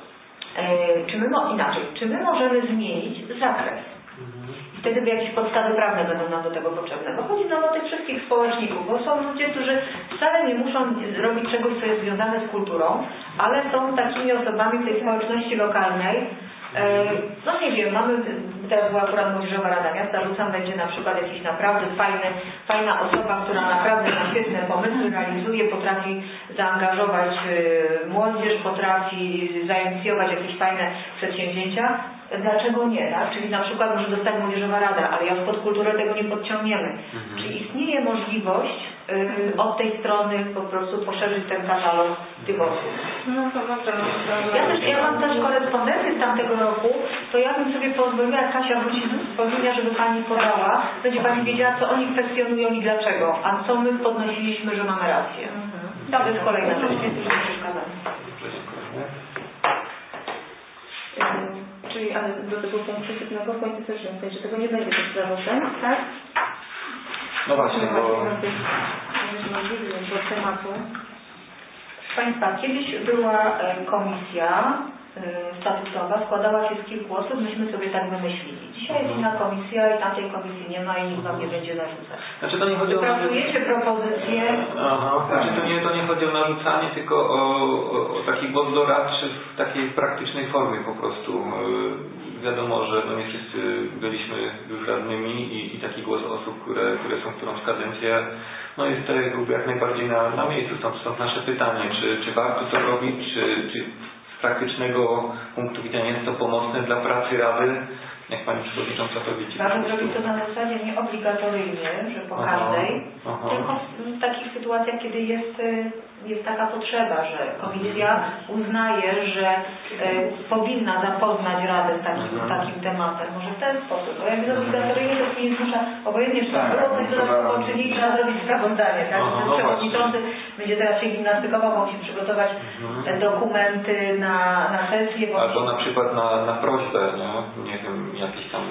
czy my, inaczej, czy my możemy zmienić zakres. Wtedy by jakieś podstawy prawne będą nam do tego potrzebne. Bo chodzi nam o tych wszystkich społeczników, bo są ludzie, którzy wcale nie muszą robić czegoś, co jest związane z kulturą, ale są takimi osobami w tej społeczności lokalnej. No nie wiem, mamy, teraz była akurat Młodzieżowa Rada Miasta, rzucam, będzie na przykład jakiś naprawdę fajny, fajna osoba, która naprawdę ma świetne pomysły realizuje, potrafi zaangażować młodzież, potrafi zainicjować jakieś fajne przedsięwzięcia. Dlaczego nie, tak? Czyli na przykład może dostać Młodzieżowa Rada, ale ja pod kulturę tego nie podciągniemy. Mhm. Czyli istnieje możliwość y, od tej strony po prostu poszerzyć ten katalog tych osób. No to dobrze. Ja też, ja mam też korespondencję z tamtego roku, to ja bym sobie pozwoliła, jak Kasia wróci z wspomnienia, żeby Pani podała, będzie Pani wiedziała, co oni kwestionują i dlaczego, a co my podnosiliśmy, że mamy rację. Mhm. To jest kolejna rzecz, więc już nie przeszkadzam. Czyli ale do tego punktu siódmego w końcu też nie że tego nie będzie pod zarzutem, tak? No właśnie, bo... do tematu. Proszę Państwa, kiedyś była komisja statutowa, składała się z kilku osób, myśmy sobie tak wymyślili. Dzisiaj jest inna komisja i tamtej komisji nie ma i nikt Wam nie będzie narzucać. Znaczy to nie chodzi o... Wypracujecie propozycje... Aha, znaczy to nie, to nie chodzi o narzucanie, tylko o, o, o taki głos doradczy w takiej praktycznej formie po prostu. Yy, wiadomo, że no nie wszyscy byliśmy już radnymi i, i taki głos osób, które, które są którąś kadencję, no jest to jak najbardziej na, na miejscu. Stąd, stąd nasze pytanie, czy, czy warto to robić, czy, czy praktycznego punktu widzenia jest to pomocne dla pracy Rady, jak Pani Przewodnicząca to widzi. Warto zrobić to na zasadzie nie obligatoryjnie, że po Aha, każdej, aha. tylko w takich sytuacjach, kiedy jest, jest taka potrzeba, że komisja uznaje, że e, powinna zapoznać Radę z takim, Mhm. takim tematem. Może w ten sposób, bo jak jest obligatoryjnie, to nie zmusza, obojętnie czy tam Tak, było coś no, dodatkowo, trzeba- czy nie, trzeba zrobić sprawozdanie, tak? Aha, Ten no przewodniczący będzie teraz się gimnastykował, musi przygotować Mhm. dokumenty na, na sesję. bo- Albo na przykład na, na prośbę, nie? nie wiem, jakiejś tam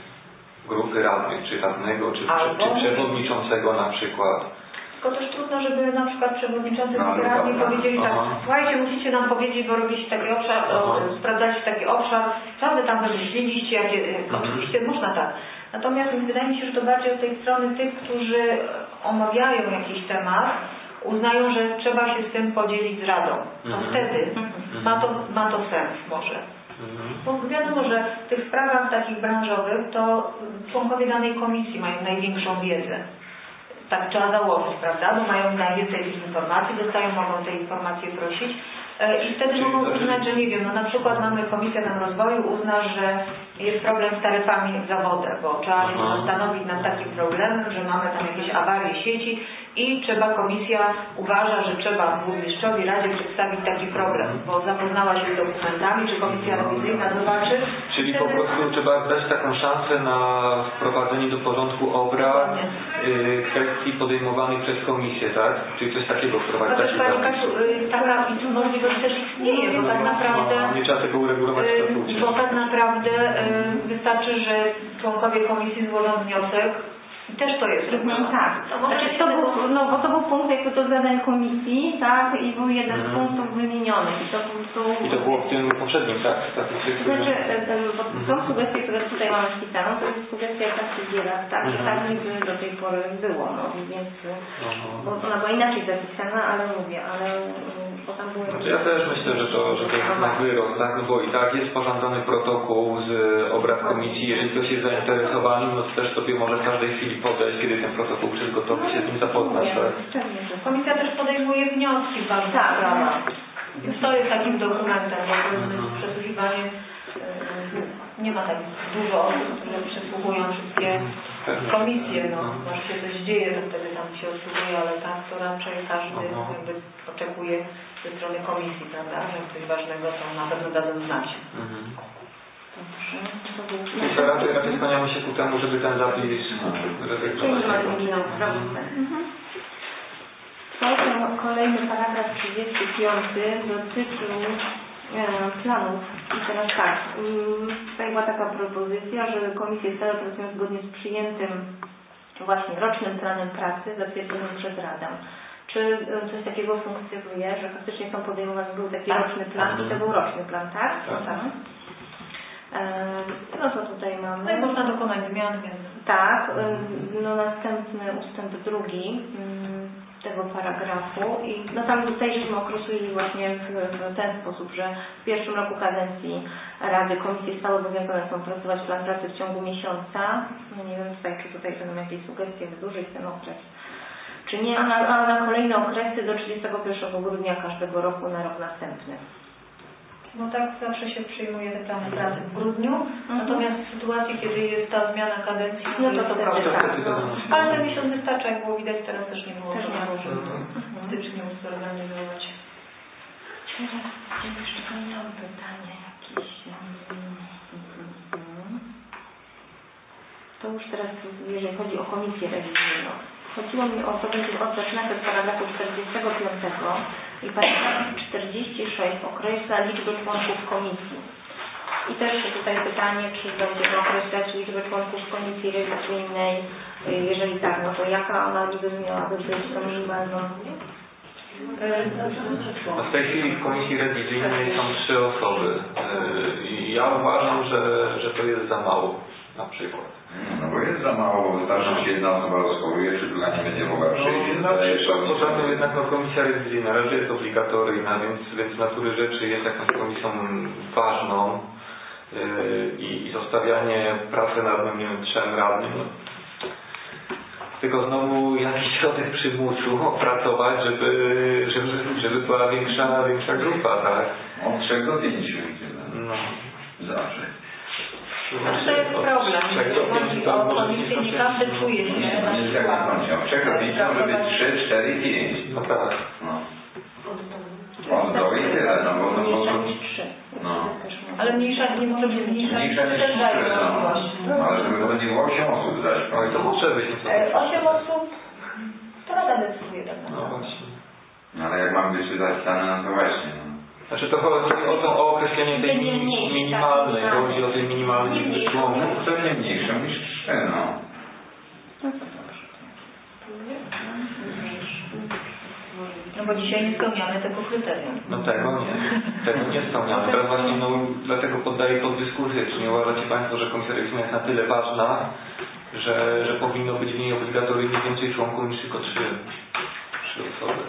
grupy radnych, czy radnego, czy, Albo- czy, czy przewodniczącego na przykład. Tylko też trudno, żeby na przykład przewodniczący No, no, radni dobra. powiedzieli tak, Aha. słuchajcie, musicie nam powiedzieć, bo robiliście taki obszar, o, Aha. sprawdzaliście taki obszar, co wy tam wymyśliliście, jakie, Mhm. oczywiście można tak. Natomiast wydaje mi się, że to bardziej od tej strony tych, którzy omawiają jakiś temat, uznają, że trzeba się z tym podzielić z Radą. To Mhm. wtedy Mhm. ma to, ma to sens może. Mhm. Bo wiadomo, że w tych sprawach takich branżowych to członkowie danej komisji mają największą wiedzę. Tak trzeba założyć, prawda? Bo mają najwięcej tych informacji, dostają, mogą te informacje prosić e, i wtedy Czyli mogą znaczy- uznać, że nie wiem, no na przykład mamy Komisję tam Rozwoju, uzna, że jest problem z taryfami za wodę, bo trzeba się Aha. zastanowić nad takim problemem, że mamy tam jakieś awarie sieci i trzeba, komisja uważa, że trzeba burmistrzowi, Radzie przedstawić taki problem, bo zapoznała się z dokumentami, czy komisja rewizyjna zobaczy. Czyli po Wtedy- prostu trzeba dać taką szansę na wprowadzenie do porządku obrad y, kwestii podejmowanych przez komisję, tak? Czyli coś takiego wprowadzić. Chociaż taki Pani zapis. Kasiu, y, taka możliwość też istnieje, bo tak naprawdę No, nie trzeba tego uregulować w y, statucie. bo tak naprawdę y, wystarczy, że członkowie komisji złożą wniosek i też to jest Mhm, regulowane. tak. To może Znaczy, się to tego- był, no, bo to był punkt jakby do zadań komisji, tak? I był jeden z Mhm. punktów wymieniony. I to po prostu... I to było w tym poprzednim, tak? W statucie, To który- znaczy, e, e, bo tą sugestię, którą tutaj mamy wpisaną, to jest sugestia takiej Gierak, tak? I Mhm. tak jakby do tej pory było, no więc... Aha. Bo ona była inaczej zapisana, ale mówię, ale... mm, Bo tam były... Znaczy ja też myślę, że to, że to jest na wyrost, tak? No bo i tak jest sporządzony protokół z obrad komisji. Jeżeli ktoś jest zainteresowany, no to też sobie może w każdej chwili podejść, kiedy ten protokół przygotować, się z nim zapoznać, tak? Pewnie, że Komisja też podejmuje wnioski w ważnych Tak. sprawach. Więc to jest takim dokumentem, bo Mhm. przesłuchiwanie y, nie ma tak dużo osób, które przesłuchują wszystkie Pewnie. komisje. No, Mhm. może się coś dzieje, to wtedy tam się odsłuchuje, ale tak to raczej każdy Mhm. jakby oczekuje ze strony komisji, prawda, że coś ważnego to na pewno dadzą znać. Mhm. Dobrze, to był... Więc to raczej, raczej skłaniamy się ku temu, żeby ten zapis Czyli ma rezygnować. inną prawdę. Potem kolejny paragraf trzydziesty piąty dotyczył e, planów. I teraz tak, mm, tutaj była taka propozycja, że komisje stałe pracują zgodnie z przyjętym właśnie rocznym planem pracy zatwierdzonym przez Radę. Czy e, coś takiego funkcjonuje, że faktycznie są podejmowane, był taki Tak. roczny plan i to był roczny plan, tak? Tak. tak. E, no to tutaj mamy. No i można dokonać zmian, więc Tak, y, no następny ustęp drugi mm, tego paragrafu i no tam tutaj żeśmy określili właśnie w, w ten sposób, że w pierwszym roku kadencji Rady komisje stałe obowiązane są pracować plan pracy w ciągu miesiąca. No nie wiem tutaj, czy tutaj będą jakieś sugestie wydłużyć ten okres, czy nie, a na, a na kolejne okresy do trzydziestego pierwszego grudnia każdego roku na rok następny. no tak zawsze się przyjmuje te plany pracy w grudniu, Mhm. natomiast w sytuacji, kiedy jest ta zmiana kadencji, No no to to wtedy prawda. tak, wtedy no. to- Ale ten miesiąc wystarcza, jak było widać, teraz też nie było Też nie problemu, żeby Mhm. to stycznie zorganizować. Teraz jeszcze miałam pytanie jakieś. Mhm. To już teraz, jeżeli chodzi o komisję rewizyjną. Chodziło mi o to, będzie od zaczynając od paragrafu czterdziestego piątego i paragraf czterdzieści sześć określa liczbę członków komisji. I też tutaj pytanie, czy będziemy określać liczbę członków komisji rewizyjnej. Jeżeli tak, no to jaka ona niby miałaby być to minimalną? No w tej chwili w komisji rewizyjnej są trzy osoby. Yy, I ja uważam, że, że to jest za mało na przykład. No bo jest za mało, bo wystarczy, że się jedna osoba rozchoruje, czy druga nie będzie mogła przyjść. No, na przykład, bo tam jednak no, komisja rewizyjna raczej jest obligatoryjna, więc, więc z natury rzeczy jest jakąś komisją ważną yy, i, i zostawianie pracy nad nie wiem, trzem radnym. No, tylko znowu jakiś środek przymusu opracować, żeby, żeby, żeby była większa, większa grupa, tak? Od trzech do pięciu idziemy. No. Zawsze. Znaczy to jest problem, jeżeli chodzi o komisję, nie każdy czuje się na Nie jest jak przykład. na końcu. Od trzech do pięciu może być trzy, cztery, pięć. No tak. No. Od do i tyle, no bo... No, bo trzy. no. Ale mniejsza nie może być mniejsza Mniejsza niż też daje trzy, no. możliwość. Ale żeby to nie było osiem osób zaś. Oj, to może być nieco. E, Osiem osób, to Rada decyduje tak No naprawdę. właśnie. No ale jak mam być zapisane, no to właśnie. No. Znaczy to chodzi o to o określenie tej mini, minimalnej, chodzi o tej minimalnej liczbie członków. No, pewnie mniejszą niż trzy, no. No bo dzisiaj nie spełniamy tego kryterium. No tego nie, tego nie spełniamy. Teraz właśnie no, dlatego poddaję pod dyskusję, czy nie uważacie Państwo, że komisja rewizyjna jest na tyle ważna, że, że powinno być w niej obligatoryjnie więcej członków niż tylko trzy, trzy osoby.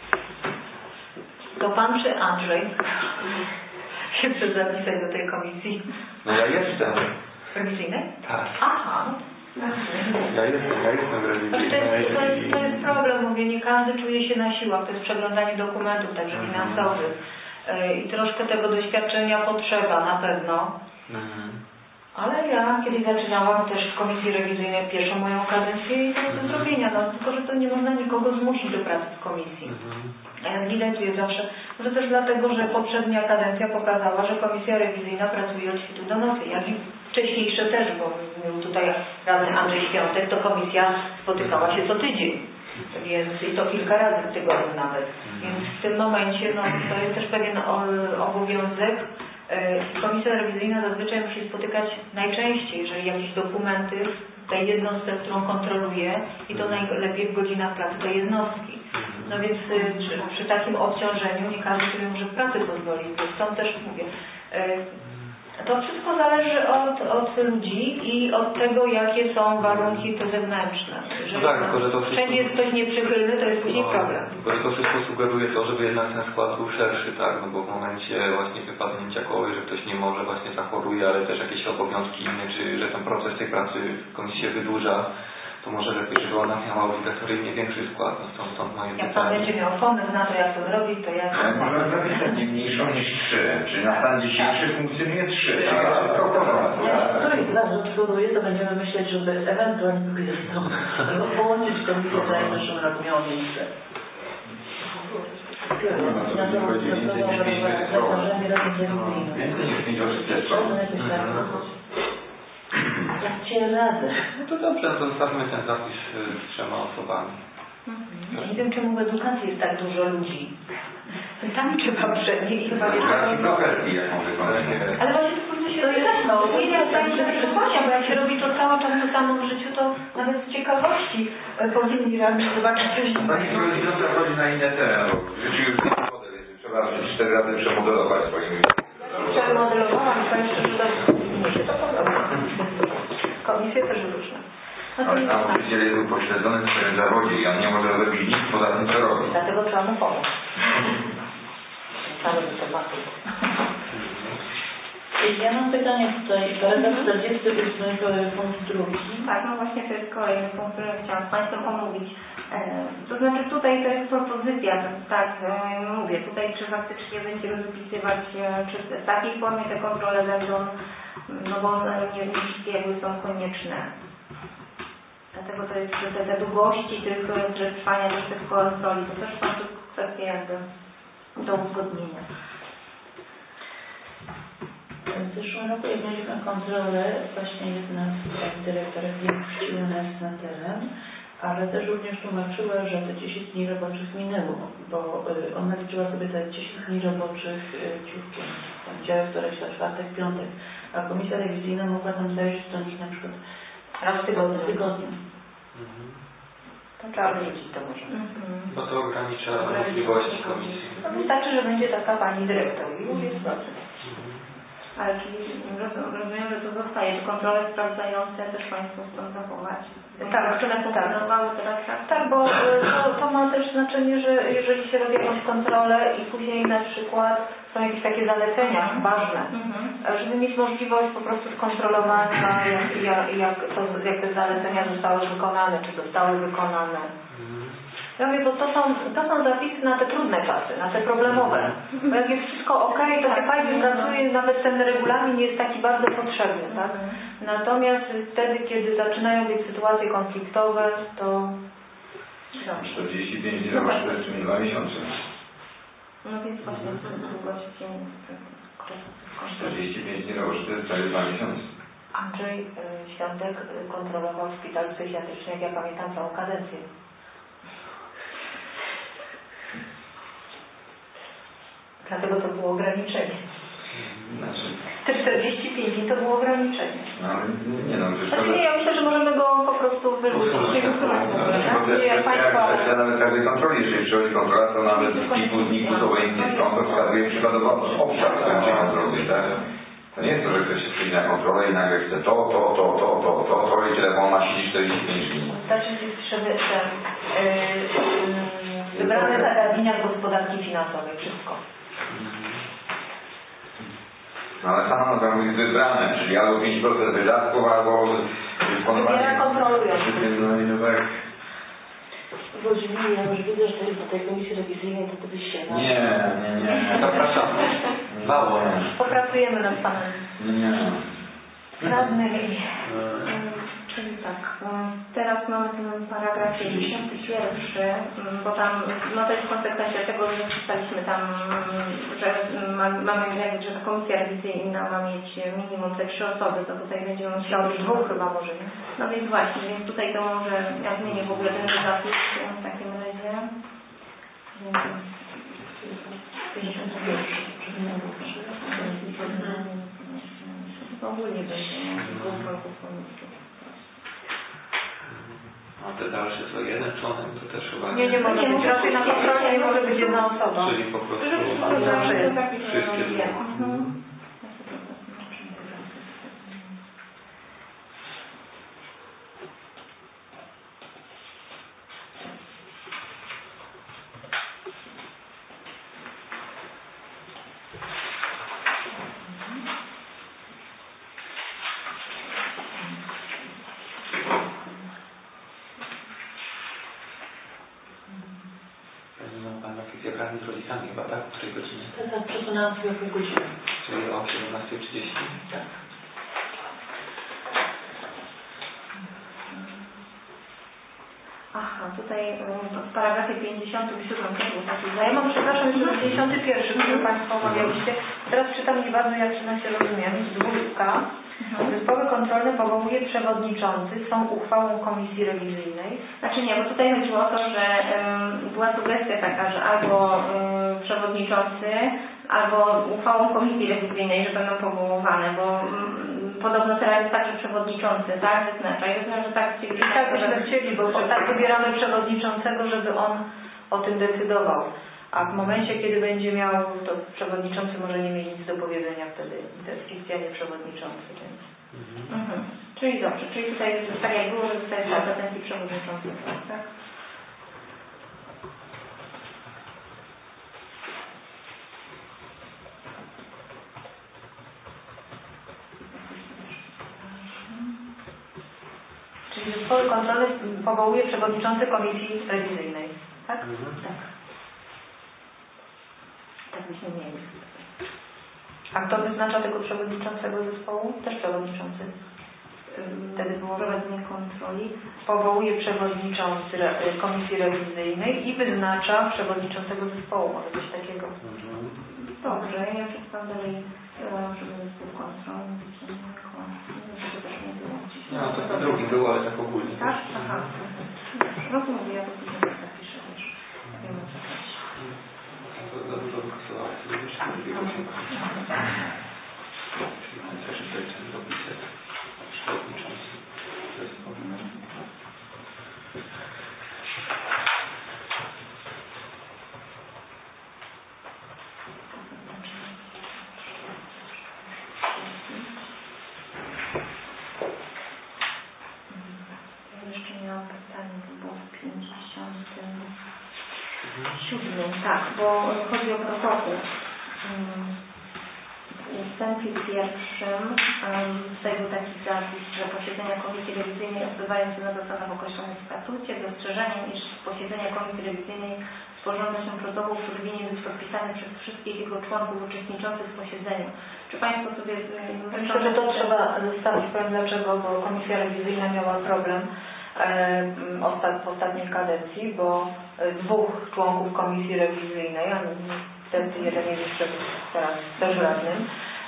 To Pan czy Andrzej się chce zapisać do tej komisji No ja jestem. rewizyjnej? Tak. Aha. Ja jestem, ja jestem Znaczy, to, rewizyjny. jest, to, jest, to jest problem, mówię, nie każdy czuje się na siłach, to jest przeglądanie dokumentów, także Mhm. finansowych yy, i troszkę tego doświadczenia potrzeba na pewno, Mhm. ale ja kiedyś zaczynałam też w komisji rewizyjnej pierwszą moją kadencję i to jest do zrobienia, no tylko, że to nie można nikogo zmusić do pracy w komisji. Mhm. A ja ewidentuję zawsze, może też dlatego, że poprzednia kadencja pokazała, że komisja rewizyjna pracuje od świtu do nocy, jak i wcześniejsze też, bo był tutaj radny Andrzej Świątek, to komisja spotykała się co tydzień, więc i to kilka razy w tygodniu nawet. Więc w tym momencie no, to jest też pewien obowiązek. Komisja rewizyjna zazwyczaj musi spotykać najczęściej, jeżeli jakieś dokumenty tej jednostce, którą kontroluje i to najlepiej w godzinach pracy tej jednostki. No więc przy, przy takim obciążeniu nie każdy sobie może w pracy pozwolić, więc stąd też mówię. To wszystko zależy od, od ludzi i od tego, jakie są warunki te zewnętrzne. Jeżeli No tak, tylko że to wszystko... wszędzie jest ktoś nieprzychylny, to jest później No, problem. tylko że to wszystko sugeruje to, żeby jednak ten skład był szerszy, tak? No bo w momencie właśnie wypadnięcia kogoś, że ktoś nie może, właśnie zachoruje, ale też jakieś obowiązki inne, czy że ten proces tej pracy w komisji się wydłuża, to może lepiej, żeby ona miała obligatoryjnie większy skład. No stąd, stąd moje Jak Pan pytanie. będzie miał pomysł na to, jak to zrobić, to ja... Ale można zapisać nie mniejszą niż trzy. Czyli na stan dzisiejszy funkcjonuje trzy. Czyli jest wszystko w porządku. Któryś z nas odszkoduje, to będziemy myśleć, żeby ewentualnie albo połączyć komisję za w zeszłym roku miało miejsce. No to chodzi więcej niż pięć Więcej niż pięć osób jest Jak Cię radzę. No to dobrze, to zostawmy ten zapis z trzema osobami. Ja nie wiem, czemu w edukacji jest tak dużo ludzi. Tam trzeba przenieść. Chyba nie profesji, jaką wykonać. Ale właśnie to powinno się rozwijać. No, to nie jest tak, że przesłania, bo jak się robi to cały czas to samo w życiu, to nawet z ciekawości e, powinni raczej zobaczyć coś Pani innego. Filozofia chodzi na inne tereny, bo w życiu już nie ma model, jest trzeba cztery razy przemodelować swoim Przemodelowałam, to jeszcze, że to mi się to podoba. Komisje też różne. No to Ale jest nauczyciel jest upośledzony w swoim zawodzie i on nie może robić nic poza tym, co robi. dlatego trzeba mu pomóc. Cały do tematu. Ja mam pytanie tutaj, paragraf czterdziesty punkt drugi. Tak, no właśnie to jest kolejny punkt, który chciałam z Państwem omówić. E, to znaczy tutaj to jest propozycja, tak, e, mówię, tutaj czy faktycznie będziemy wypisywać, e, czy w takiej formie te kontrole będą, no bo one nie, nie wszystkie jakby są konieczne. Dlatego to jest te, te długości tych że trwania też tych kontroli, to też są wszystko kwestie jakby do uzgodnienia. W zeszłym roku, jak mieliśmy kontrolę, właśnie jedna z dyrektorek nie puściła nas na teren, ale też również tłumaczyła, że te dziesięć dni roboczych minęło, bo y, ona liczyła sobie te dziesięć dni roboczych y, w poniedziałek, wtorek, czwartek, piątek, a komisja rewizyjna mogła tam zajrzeć do nich na przykład raz w tygodniu. W tygodniu. Mhm. To trzeba wyrzucić to może. Mhm. Bo to ogranicza możliwości komisji. No wystarczy, że będzie taka pani dyrektor i już jest dobrze. Ale czyli rozumiem, że to zostaje, że kontrole sprawdzające też Państwo chcą zachować. Tak, czy one funkcjonowały teraz tak? Tak, bo to, to ma też znaczenie, że jeżeli się robi jakąś kontrolę i później na przykład są jakieś takie zalecenia ważne, Mhm. żeby mieć możliwość po prostu skontrolowania, jak, jak, jak, to, jak te zalecenia zostały wykonane, czy zostały wykonane. Ja mówię, bo to są, to są zapisy na te trudne klasy, na te problemowe. Bo jak jest wszystko ok, to się fajnie pracuje, nawet ten regulamin jest taki bardzo potrzebny, tak? Natomiast wtedy, kiedy zaczynają być sytuacje konfliktowe, to... czterdzieści pięć dni robocze to jest dwa miesiące. No więc właśnie długości czterdzieści pięć dni robocze to jest prawie dwa miesiące. Andrzej y, Świątek y, kontrolował szpital psychiatryczny, jak ja pamiętam, całą kadencję. Dlatego to było ograniczenie. Znaczy, Te czterdzieści pięć dni to było ograniczenie. no ale nie no, przecież Znaczy nie, ja myślę, że możemy go po prostu wyrzucić. Czyli usunąć w ogóle, tak? to jest Jak Państwo... kwestia nawet każdej kontroli. Jeżeli przychodzi kontrola, to nawet w kilku dni obojętnie skąd to wskazuje przykładowo obszar, w którym się kontroluje, tak? To nie jest to, że ktoś się przyjdzie na kontrolę i nagle chce to, to, to, to, to, to, to i tyle, bo on ma siedzieć czterdzieści pięć dni. Znaczy, piszemy ten, yy, wybrane zagadnienia gospodarki finansowej, wszystko. No ale sama nazwa mówi wybrane, czyli albo pięć procent wydatków, albo wykonywanie... Wybiera kontrolujący. No i to tak... Włodzimierz, ja już widzę, że to jest do tej komisji rewizyjnej, to ty byś się... Nie, nie, nie. Zapraszam. Mało. Popracujemy nad panem Nie, nie. radnymi. Czyli tak, teraz mamy ten paragraf pięćdziesiąty pierwszy, bo tam, no to jest konsekwencja tego, że wpisaliśmy tam, że mamy, jakby, że ta komisja rewizyjna ma mieć minimum te trzy osoby, to tutaj będziemy musieli Dwóch chyba może, nie? No więc właśnie, więc tutaj to może, ja zmienię w ogóle ten zapis w takim razie. pięćdziesiąty pierwszy. Ogólnie będzie, dwóch członków komisji. A te dalsze co jeden członek to też chyba Nie, nie może być. Raczej na kontrolę nie może być jedna osoba. Czyli po prostu wszystkie dwóch. Zebrany z rodzicami chyba, tak? W której godzinie? Tak, tak, przesunęłam sobie o pół godziny. Czyli o siedemnasta trzydzieści? Tak. Aha, tutaj w paragrafie pięćdziesiątym siódmym też był taki... A ja mam, przepraszam, pięćdziesiąty pierwszy, który Państwo omawialiście. Teraz czytam nie bardzo jasno się rozumiem. Dwójka. Zespoły kontrolne powołuje przewodniczący, są uchwałą komisji rewizyjnej. Znaczy nie, bo tutaj chodziło o to, że um, była sugestia taka, że albo um, przewodniczący, albo uchwałą komisji rewizyjnej, że będą powoływane, bo um, podobno teraz jest tak, że przewodniczący, tak, wyznacza. I rozumiem, że tak chcieli. I tak byśmy chcieli, bo tak wybieramy przewodniczącego, żeby on o tym decydował. A w momencie, kiedy będzie miał, to przewodniczący może nie mieć nic do powiedzenia wtedy. To jest fikcja, nie przewodniczący. Więc. Mhm. Mhm. Czyli dobrze, czyli tutaj tak jak było, że tutaj jest kompetencji przewodniczący, tak? Czyli zespoły kontrolne powołuje przewodniczący komisji rewizyjnej, tak? Mhm. Tak. Tak byśmy mieli. A kto wyznacza tego przewodniczącego zespołu? Też przewodniczący. Wtedy było prowadzenie kontroli. Powołuje przewodniczący komisji rewizyjnej i wyznacza przewodniczącego zespołu. Może coś takiego. Mhm. Dobrze, ja przeczytam dalej, żeby zespół kontrolny. No to na drugi było, ale tak ogólnie. Tak? Aha. No to mówię, ja to później zapiszę też. Nie wiem, co chodzi. To za dużo wykosowało. Jeszcze drugiego się czyli pan też tutaj ten dopisek przewodniczący zespołu. Jeszcze miałam pytanie, to było w pięćdziesiątym siódmym, tak, bo chodzi o protokół. ustępie pierwszym z tego taki zapis, że posiedzenia Komisji Rewizyjnej odbywają się na zasadach określonych w statucie, z dostrzeżeniem, iż posiedzenia Komisji Rewizyjnej sporządza się protokół, który winien być podpisany przez wszystkich jego członków uczestniczących w posiedzeniu. Czy Państwo sobie... Myślę, że to trzeba zostawić, powiem dlaczego, bo Komisja Rewizyjna miała problem e, w ostatniej kadencji, bo dwóch członków Komisji Rewizyjnej, a wtedy jeden jest jeszcze teraz też radnym,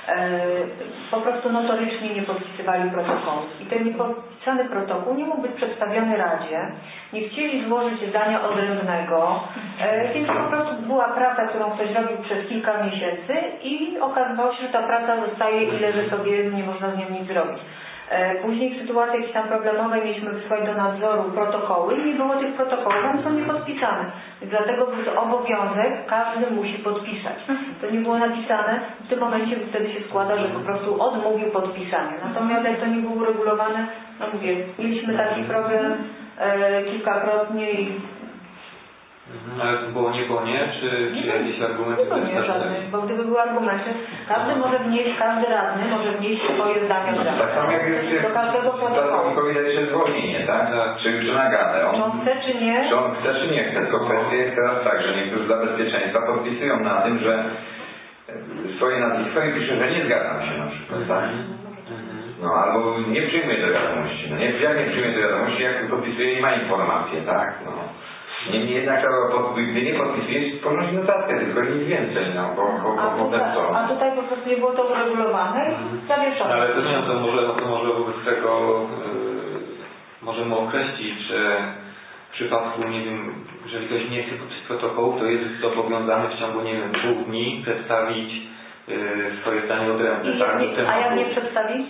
po prostu notorycznie nie podpisywali protokołu. I ten niepodpisany protokół nie mógł być przedstawiony Radzie, nie chcieli złożyć zdania odrębnego, więc po prostu była praca, którą ktoś robił przez kilka miesięcy i okazywało się, że ta praca zostaje i leży sobie, nie można z nią nic zrobić. Później w sytuacji jakiejś tam problemowej mieliśmy wysłać do nadzoru protokoły i nie było tych protokołów, one są niepodpisane. Więc dlatego był to obowiązek, każdy musi podpisać. To nie było napisane, w tym momencie wtedy się składa, że po prostu odmówił podpisania. Natomiast jak to nie było uregulowane, no mówię, mieliśmy taki problem e, kilkakrotnie i ale to było nie, bo nie, czy, czy jakieś argumenty? To nie żadne, bo gdyby były argumenty, każdy może wnieść, każdy radny może wnieść swoje zdanie od razu. Tak samo jak jest do każdego protokołu. widać jeszcze zwolnienie, tak? tak. Czy, czy nagadę. On, czy on chce, czy nie? Czy on chce, czy nie chce. Tylko kwestia jest teraz tak, że niektórzy dla bezpieczeństwa podpisują na tym, że swoje nazwisko i pisze, że nie zgadzam się na przykład, tak? No albo nie przyjmuje do wiadomości. No nie, jak nie przyjmuje do wiadomości, jak podpisuje i ma informację, tak? No. Niemniej jednak, gdy nie podpisujesz, sporządź notatkę, tylko nic więcej, no, bo, bo, bo a, tutaj, potem co? a tutaj po prostu nie było to uregulowane i zawieszone. Ale to nie, to może, to może wobec tego yy, możemy określić, że w przypadku, nie wiem, jeżeli ktoś nie chce podpisać protokołu, to jest zobowiązany w ciągu, nie wiem, dwóch dni przedstawić yy, swoje zdanie odrębne. Tak, a jak nie przedstawić?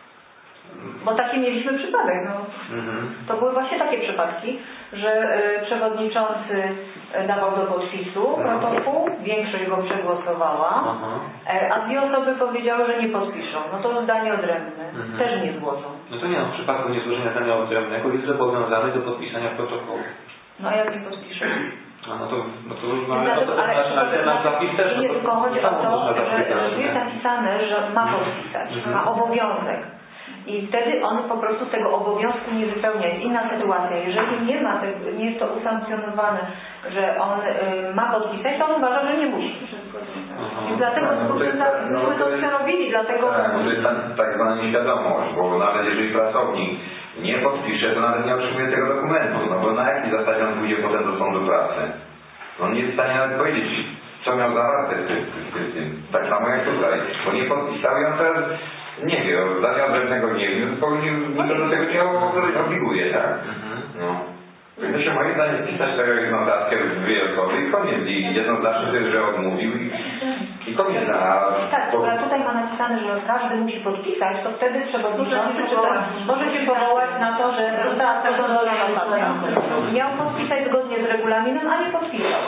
Bo taki mieliśmy przypadek. No. Mhm. To były właśnie takie przypadki, że y, przewodniczący y, dawał do podpisu protokół, większość go przegłosowała, y, a dwie osoby powiedziały, że nie podpiszą. No to zdanie odrębne. Mhm. Też nie złożą. No to nie, no, w przypadku niezłożenia zdania odrębnego jest zobowiązany do podpisania protokołu. No a jak nie podpiszą? A no to, no to już mamy, no to, ale, znaczy, ale ten nasz zapis też... Nie, no to, tylko chodzi o to, że tu jest nie? napisane, że ma podpisać, mhm. ma obowiązek. I wtedy on po prostu tego obowiązku nie wypełnia. Jest inna sytuacja. Jeżeli nie ma tego, nie jest to usankcjonowane, że on y, ma podpisać, to on uważa, że nie musi. I dlatego tak, no to jest, myśmy no to przerobili, dlatego... Tak, bo to jest tak, tak zwana nieświadomość, bo nawet jeżeli pracownik nie podpisze, to nawet nie otrzymuje tego dokumentu, no bo na jakiej zasadzie on pójdzie potem do sądu pracy? On nie jest w stanie nawet powiedzieć, co miał zawarte w tym. Tak samo jak tutaj, bo nie podpisał i on teraz nie wie, zdania odrębnego nie wiem, spełnił, to do tego nie obliguje, tak? No. Powinno się moim zdaniem wpisać tak jak notatkę w dwie osoby i koniec. I jednoznacznie to jest, że odmówił i, i koniec. A tak, bo... ale tutaj ma napisane, że każdy musi podpisać, to wtedy przewodniczący może się powołać na to, że została sporządzona notatka. Miał podpisać zgodnie z regulaminem, a nie podpisał.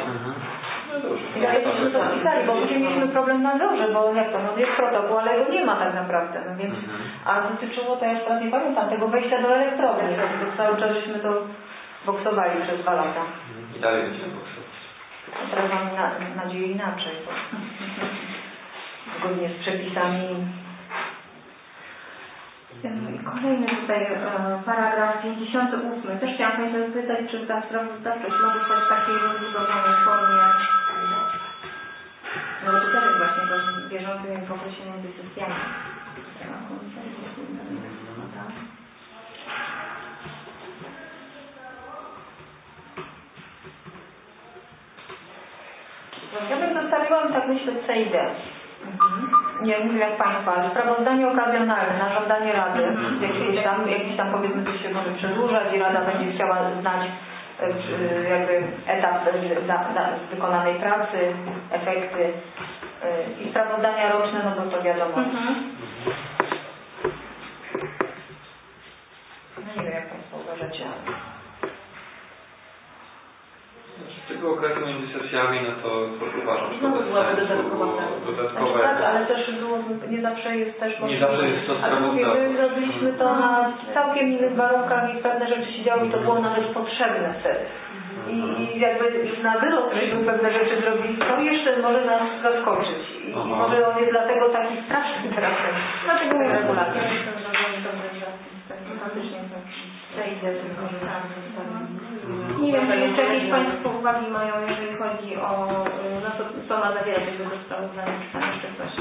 I dlatego to pisali, bo później mieliśmy problem w nadzorze, bo jak to, no jest protokół, ale go nie ma tak naprawdę, no więc, a dotyczyło to, ja już teraz nie pamiętam, tego wejścia do elektrowni, to cały czas żeśmy to boksowali przez dwa lata. I dalej będziemy boksować. Teraz mam na, nadzieję inaczej, bo zgodnie z przepisami. I kolejny tutaj e, paragraf pięćdziesiąty ósmy. Też chciałam Państwa zapytać, czy ta sprawozdawczość ma zostać w takiej rozbudowanej formie. No bo to też jest właśnie to w bieżącym w okresie między sesjami. Ja bym zostawiła, tak myślę, C i D. Mhm. Nie wiem jak Państwa, ale sprawozdanie okazjonalne na żądanie Rady, mhm. jakieś tam, jakieś tam powiedzmy to się może przedłużać i Rada będzie chciała znać jakby etap wykonanej pracy, efekty i sprawozdania roczne, no bo to wiadomo. Mhm. No nie wiem jak Państwo uważacie. Z tego okresu między sesjami, no to, to uważam, że to no, bez była sensu, dodatkowa dodatkowe. Znaczy, tak, ale też było, nie zawsze jest też Nie zawsze jest to ale mówię, my zrobiliśmy to na całkiem innych warunkach i pewne rzeczy się działy i to było nawet potrzebne wtedy. I, i jakby już na wylot, żeśmy pewne rzeczy zrobili, to jeszcze może nas zaskoczyć. I, i może on jest dlatego taki straszny teraz. Dlatego mówię, regulacje. Jestem bardzo dobry, że faktycznie przejdę tylko, że tak. Nie wiem, czy jeszcze jakieś Państwo uwagi mają, jeżeli chodzi o, no to co ma zawierać tego sprawozdania, czy tam jeszcze coś?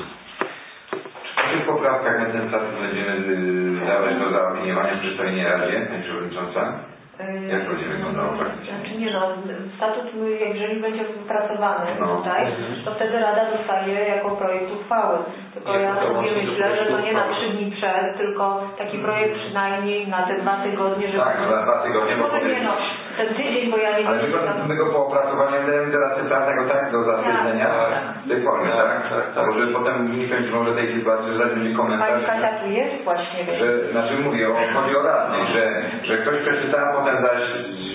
W tych poprawkach my ten statut będziemy y, dawać do zaopiniowania przystojnej Radzie, Pani Przewodnicząca? Jak to będzie wyglądało praktycznie? Znaczy nie no, statut jeżeli będzie wypracowany no. tutaj, to wtedy Rada dostaje jako projekt uchwały. Tylko ja sobie myślę, że to nie na trzy dni przed, tylko taki projekt przynajmniej na te dwa tygodnie, żeby... Tak, na dwa tygodnie, bo może nie no, ten tydzień, bo ja nie ale wiem... Ale my go po opracowaniu dajemy teraz cyfralnego tak do zatwierdzenia w tej formie, tak? tak, tak. Może potem uniknąć może tej sytuacji, że będzie komentarz. Pani Kasia tu jest właśnie. Że, znaczy mówię, o, chodzi o radnych, że, że ktoś przeczyta, potem zaś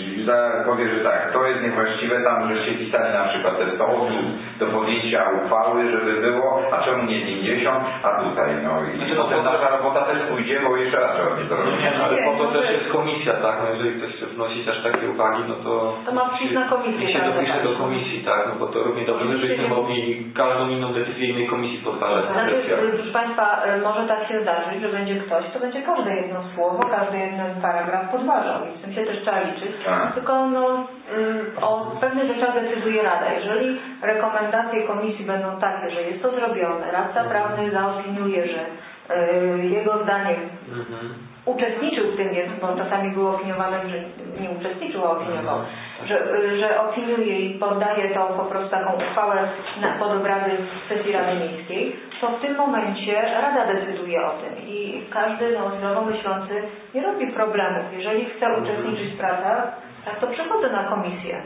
za, powie, że tak, to jest niewłaściwe, tam żeście pisali na przykład te sto osób do podjęcia uchwały, żeby było, a czemu nie pięćdziesiąt, a tutaj, no i znaczy, potem no, nasza robota też pójdzie, bo jeszcze raz trzeba będzie to robić. Nie, no, ale po to też jest komisja, tak, no jeżeli ktoś chce wnosić aż takie uwagi, no to... To ma przyjść na komisję. I się dopisze do komisji, tak, no bo to równie dobrze, żebyśmy mogli każdą inną decyzję innej komisji podważać. Znaczy, proszę Państwa, może tak się zdarzyć, że będzie ktoś, to będzie każde jedno słowo, każdy jeden paragraf podważał i z tym się też trzeba liczyć. Tak. Tylko no, o pewnych rzeczach decyduje Rada. Jeżeli rekomendacje komisji będą takie, że jest to zrobione, radca prawny zaopiniuje, że y, jego zdaniem mhm. uczestniczył w tym, więc, bo czasami było opiniowane, że nie uczestniczył, a opiniował, że, że opiniuje i poddaje to po prostu taką uchwałę na, pod obrady sesji Rady Miejskiej, to w tym momencie Rada decyduje o tym i każdy no, zdrowo myślący nie robi problemów. Jeżeli chce uczestniczyć w pracach, tak to przechodzę na komisję.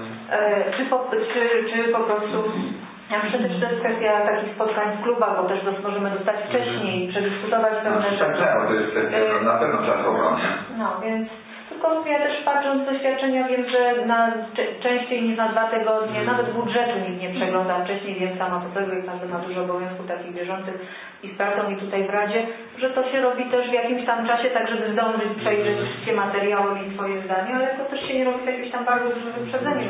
E, czy, po, czy, czy po prostu... Ja myślę też, że to jest kwestia takich spotkań w klubach, bo też możemy dostać wcześniej, przedyskutować pewne no, rzeczy. Tak, to jest kwestia na pewno czasowa, nie? No, więc tylko ja też patrząc z doświadczenia wiem, że na, częściej niż na dwa tygodnie, hmm. nawet budżetu nikt nie przegląda wcześniej, wiem sama po tego i każdy ma dużo obowiązków takich bieżących i z pracą i tutaj w Radzie, że to się robi też w jakimś tam czasie, tak żeby zdążyć przejrzeć wszystkie materiały i swoje zdania, ale to też się nie robi z jakimś tam bardzo dużym wyprzedzeniem.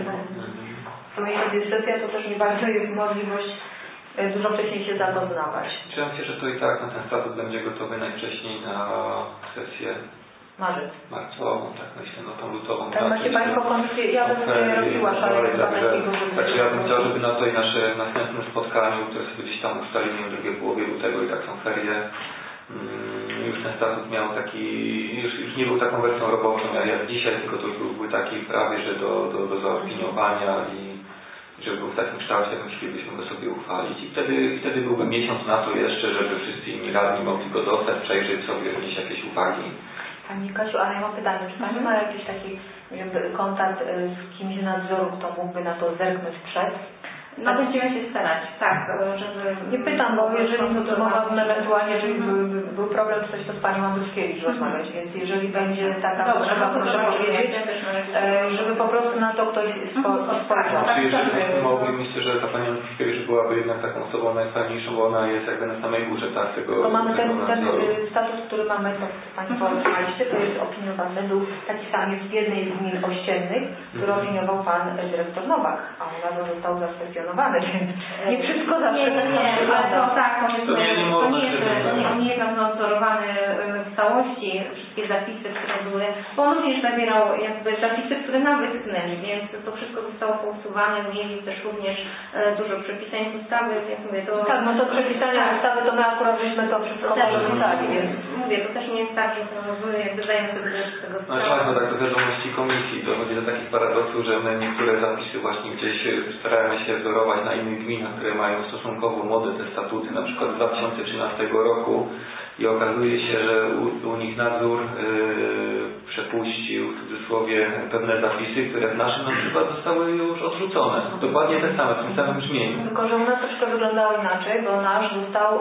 W sumie jest sesja, to też nie bardzo jest możliwość dużo wcześniej się zapoznawać. Czy myślę, że to i tak no, ten statut będzie gotowy najwcześniej na sesję marzec. Marcową, tak myślę, no tą lutową. Tak, macie Państwo komisję, ja bym sobie robiła szaleństwa takiego, żeby... Znaczy ja bym chciał, żeby na to i nasze następne spotkaniu, które sobie gdzieś tam ustalimy w drugiej połowie lutego i tak są ferie, mm, już ten statut miał taki, już, już nie był taką wersją roboczą jak, jak dzisiaj, tylko to już były takie prawie, że do, do, do zaopiniowania i żeby był w takim kształcie, jakim chcielibyśmy go sobie uchwalić. I wtedy, i wtedy byłby miesiąc na to jeszcze, żeby wszyscy inni radni mogli go dostać, przejrzeć sobie, wnieść jakieś uwagi. Pani Kasiu, ale ja mam pytanie, czy Pani ma jakiś taki jakby kontakt z kimś z nadzoru, kto mógłby na to zerknąć przed? No będziemy się starać, tak, żeby... Nie pytam, bo jeżeli no to mogłabym ewentualnie, jeżeli by, by, był problem coś, to z Panią Andruszkiewicz rozmawiać, więc jeżeli będzie taka potrzeba, proszę powiedzieć, żeby po prostu na to ktoś spojrzał. Czy jeżeli byśmy mogli, myślę, że ta Pani Andruszkiewicz byłaby jednak taką osobą najfajniejszą, bo ona jest jakby na samej górze, tak, tego... To mamy ten, ten status, który mamy, to Państwo otrzymaliście, to jest opiniowany, był taki sam jest w jednej z gmin ościennych, który opiniował Pan Dyrektor Nowak, a ona został zakwestionowany. Więc nie wszystko zawsze nie, nie, nie, ale to tak, to, jest, to, nie, nie to, nie, jest, to nie, nie jest nadzorowany w całości wszystkie zapisy, które były, bo on również zabierał jakby zapisy, które nam wytknęli, więc to wszystko zostało pousuwane, mieli też również dużo przepisań z ustawy, jak mówię, to... Tak, no to przepisania tak. ustawy, to my akurat żeśmy to wszystko pisali, więc... Mówię, to też nie jest tak, że to my jakby dajemy sobie z tego sprawę. No tak, no tak, do wiadomości komisji dochodzi do takich paradoksów, że my niektóre zapisy właśnie gdzieś staramy się wzorować na innych gminach, które mają stosunkowo młode te statuty, na przykład z dwa tysiące trzynastego roku i okazuje się, że u, u nich nadzór yy, przepuścił w cudzysłowie pewne zapisy, które w naszym na przykład zostały już odrzucone. Dokładnie te same, w tym samym brzmieniu. Tylko, że u nas troszkę wyglądało inaczej, bo nasz został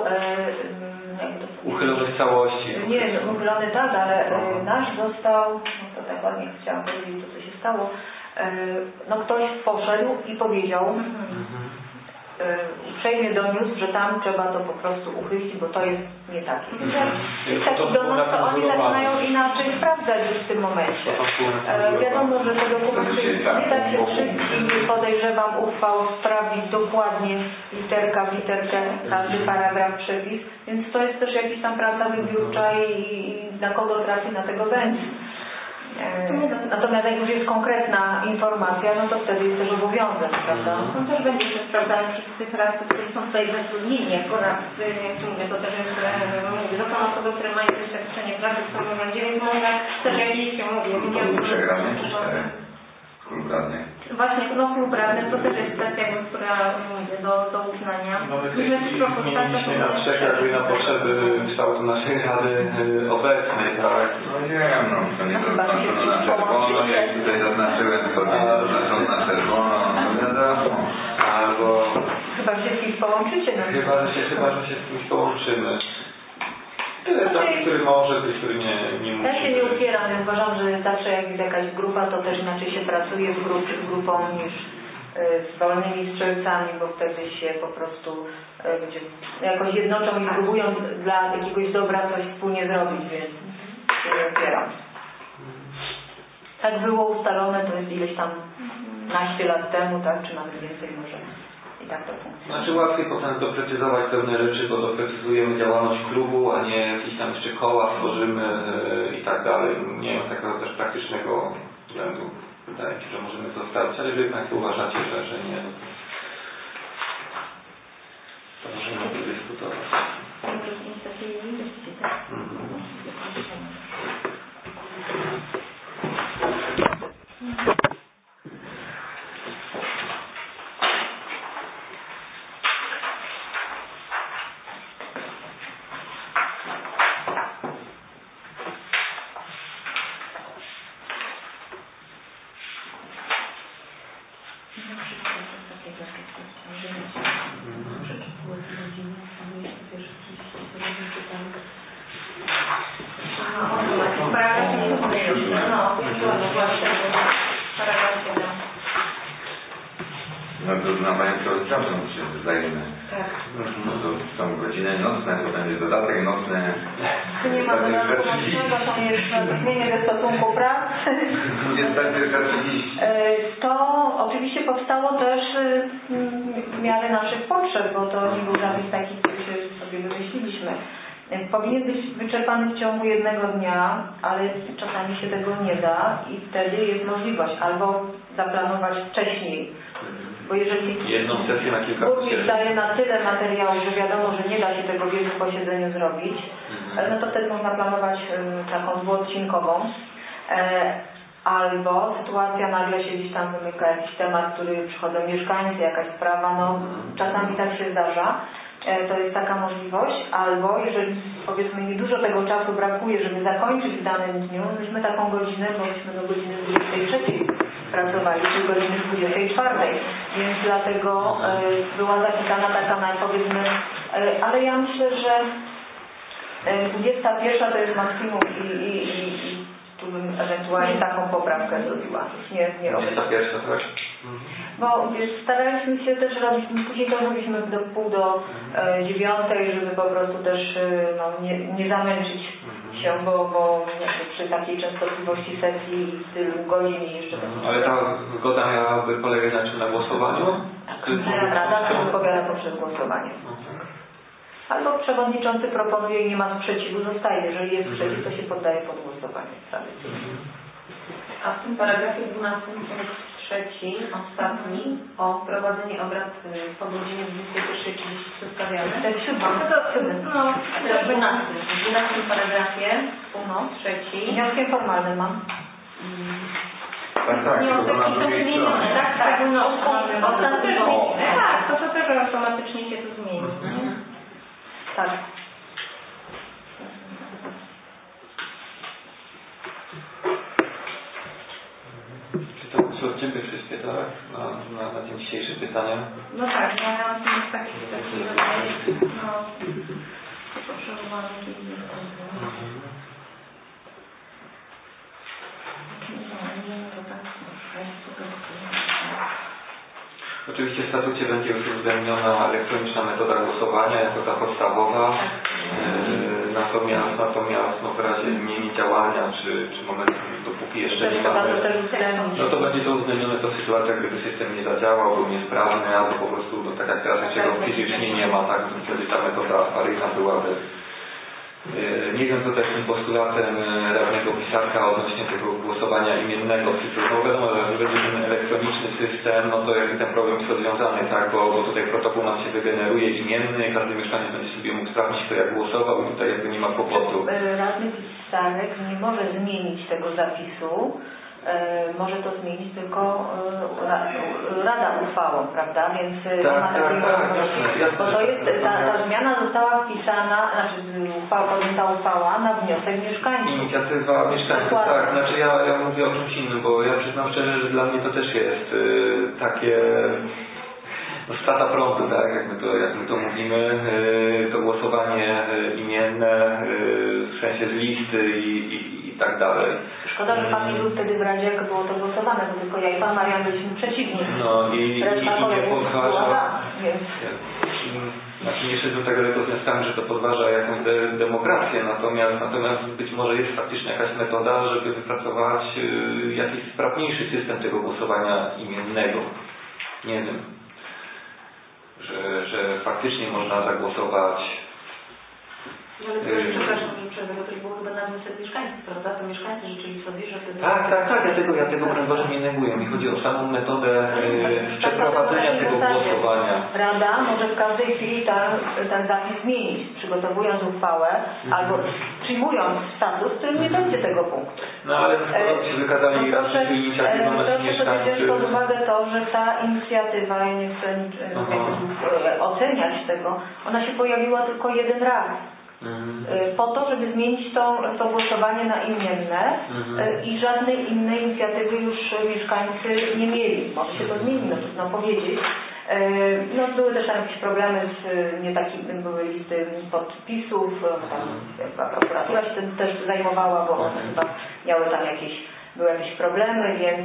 yy, uchylony w całości. Nie, no, uchylony tak, ale yy, nasz został, no to tak ładnie chciałam powiedzieć, to co się stało, no ktoś poszedł i powiedział, mm-hmm. uprzejmie doniósł, że tam trzeba to po prostu uchylić, bo to jest nie takie. Mm-hmm. Jest taki donos, to oni zaczynają inaczej sprawdzać. sprawdzać już w tym momencie. E, wiadomo, że te dokumenty nie da się wszystkich, podejrzewam, uchwał sprawdzić dokładnie literka w literkę, każdy paragraf, przepis, więc to jest też jakaś tam praca wybiórcza i, i na kogo trafi, na tego będzie. Natomiast jak już jest konkretna informacja, no to wtedy jest też obowiązek, prawda? No też będzie się sprawdzają wszyscy radcy, którzy są tutaj zatrudnieni jako radcy, jak mówię, to też jest, mówię, to są osoby, które mają doświadczenie pracy w samorządzie, więc może też jakieś, mówię, To przegramy czy cztery? Klub radnych. Właśnie, no klub radnych to też jest kwestia, która mówię, do, do uznania. No my w tej chwili zmieniliśmy na trzech jakby na potrzeby kształtu naszej rady y, obecnej, tak? No wiem, no to nie zaznaczono na czerwono, jak tutaj zaznaczyłem, to nie zaznaczono na czerwono, no wiadomo. Albo... Chyba wszystkich połączycie. No. Chyba, że się, chyba, że się z kimś połączymy. Tyle taki, który może, ty, który nie, nie musi. Ja się nie upieram, ja uważam, że zawsze jak jest jakaś grupa, to też inaczej się pracuje z, grup, z grupą niż y, z wolnymi strzelcami, bo wtedy się po prostu y, gdzie, jakoś jednoczą i próbują dla jakiegoś dobra coś wspólnie zrobić, więc się nie upieram. Tak było ustalone, to jest ileś tam naście lat temu, tak, czy nawet więcej może. I tak to funkcjonuje. Znaczy łatwiej potem doprecyzować pewne rzeczy, bo doprecyzujemy działalność klubu, a nie jakieś tam jeszcze koła tworzymy yy, i tak dalej. Nie ma takiego też praktycznego względu. Wydaje mi się, że możemy to sprawdzić, ale jeżeli Państwo uważacie, że, że nie, no to, to możemy podyskutować. No to na Panią Przewodniczącą się zdajemy. Tak. No to są godziny nocne, to będzie dodatek nocny. Tu nie ma dodatku nocnego, to jest zmienienie ze stosunku prac. dwudziesta pierwsza trzydzieści. To oczywiście powstało też w miarę naszych potrzeb, bo to nie był zapis taki, który się sobie wymyśliliśmy. Powinien być wyczerpany w ciągu jednego dnia, ale czasami się tego nie da i wtedy jest możliwość albo zaplanować wcześniej. Bo jeżeli jedną sesję na kilka burmistrz daje na tyle materiału, że wiadomo, że nie da się tego w jednym posiedzeniu zrobić, no to wtedy można planować taką dwuodcinkową. Albo sytuacja nagle się gdzieś tam wymyka jakiś temat, który przychodzą mieszkańcy, jakaś sprawa, no czasami tak się zdarza. To jest taka możliwość, albo jeżeli powiedzmy niedużo tego czasu brakuje, żeby zakończyć w danym dniu, myśmy taką godzinę, bo myśmy do godziny dwudziestej trzeciej pracowali, czy godziny dwudziestej czwartej, więc dlatego y, była zapisana taka na powiedzmy, y, ale ja myślę, że y, dwudziesta pierwsza to jest maksimum i, i, i, i tu bym ewentualnie taką poprawkę zrobiła. Już nie, nie robię. dwudziesta pierwsza, tak? Bo wiesz, staraliśmy się też robić, później to robiliśmy do pół do e, dziewiątej, żeby po prostu też e, no, nie, nie zamęczyć się, bo, bo przy takiej częstotliwości sesji i tylu godzin i jeszcze... Mhm. Ale ta zgoda miałaby polegać na czym? Na głosowaniu? Tak, Rada nam odpowiada poprzez głosowanie. Albo przewodniczący proponuje i nie ma sprzeciwu, zostaje. Jeżeli jest sprzeciw, to się poddaje pod głosowanie. A w tym paragrafie dwunastym punkt trzeci, ostatni, o prowadzenie obrad po godzinie dwudziestej pierwszej trzydzieści przedstawiamy. To jest siódmy. No, to jest dwunastym. W dwunastym paragrafie, punkt trzeci. Wnioskiem formalnym mam. Tak, tak, tylko to na drugiej stronie. Tak, tak, no, ostatecznie, O. tak, to, to też automatycznie się tu zmieni. Mhm. Tak. Czy to są od Ciebie wszystkie, tak? Na, na, na tym dzisiejszym pytaniu? No tak, no ja mam taki, taki rodzaj, no, potrzebowałam Oczywiście w statucie będzie już uwzględniona elektroniczna metoda głosowania jako ta podstawowa. Yy, natomiast natomiast no, w razie zmieni działania, czy, czy momentem, dopóki jeszcze nie mamy, no to będzie to uwzględnione to w sytuacjach, gdyby system nie zadziałał, był niesprawny, albo po prostu, no tak jak teraz jeszcze go fizycznie nie ma, tak, to wtedy ta metoda awaryjna byłaby. Nie wiem, co też tym postulatem radnego Pisarka odnośnie tego głosowania imiennego. No wiadomo, że jak będzie ten elektroniczny system, no to jakby ten problem jest rozwiązany, tak, bo, bo tutaj protokół nam się wygeneruje imienny, każdy mieszkaniec będzie sobie mógł sprawdzić, kto jak głosował i tutaj jakby nie ma kłopotu. Radny Pisarek nie może zmienić tego zapisu. Może to zmienić tylko Rada uchwałą, prawda? Więc tak, nie ma takiej tak, możliwości, jasne, jasne, bo to jest, ta, ta zmiana została wpisana, znaczy uchwała, podjęta uchwała na wniosek mieszkańców. Inicjatywa mieszkańców, Dokładnie. tak. Znaczy ja, ja mówię o czymś innym, bo ja przyznam szczerze, że dla mnie to też jest y, takie no, strata prądu, tak, jak my to, jak my to mówimy, y, to głosowanie y, imienne, y, w sensie z listy i, i, i tak dalej. Szkoda, że Pan nie był wtedy w Radzie, jak było to głosowane, bo tylko ja i Pan Marian byliśmy przeciwni. No i, i, i nie podważa, więc... znaczy nie szedłem tak daleko z wnioskami, że to podważa jakąś de demokrację, natomiast, natomiast być może jest faktycznie jakaś metoda, żeby wypracować y, jakiś sprawniejszy system tego głosowania imiennego. Nie wiem. Że, że faktycznie można zagłosować. Ale to jest, przepraszam, że przerwę, bo to było chyba na wniosek mieszkańców, prawda? To mieszkańcy życzyli sobie, że wtedy... Tak, tak, tak, ja tego, ja tego broń Boże nie neguję. Mi chodzi o samą metodę e, przeprowadzenia tego głosowania. Rada może w każdej chwili ten, ten zapis zmienić, przygotowując uchwałę mhm. albo przyjmując status, w którym nie będzie tego punktu. No ale e, się wykazali no proszę, raz inicjatywą e, naszych mieszkańców. Proszę sobie wziąć pod uwagę to, że ta inicjatywa, ja nie chcę e, oceniać tego, ona się pojawiła tylko jeden raz. Mhm. Po to, żeby zmienić to, to głosowanie na imienne mhm. i żadnej innej inicjatywy już mieszkańcy nie mieli. Może się to zmieni, no trudno powiedzieć. No, były też tam jakieś problemy z nie takimi, były listy podpisów, tam prokuratura się tym też zajmowała, bo one chyba miały tam jakieś, były jakieś problemy, więc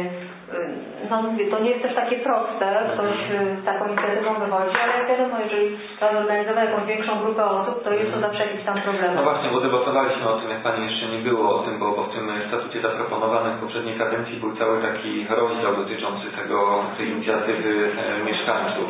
no mówię, to nie jest też takie proste, ktoś z taką inicjatywą wychodzi, ale jak wiadomo, jeżeli trzeba zorganizować jakąś większą grupę osób, to jest to zawsze jakiś tam problem. No właśnie, bo debatowaliśmy o tym, jak Pani jeszcze nie było o tym, bo, bo w tym statucie zaproponowanym w poprzedniej kadencji był cały taki rozdział dotyczący tego, tej inicjatywy e, mieszkańców.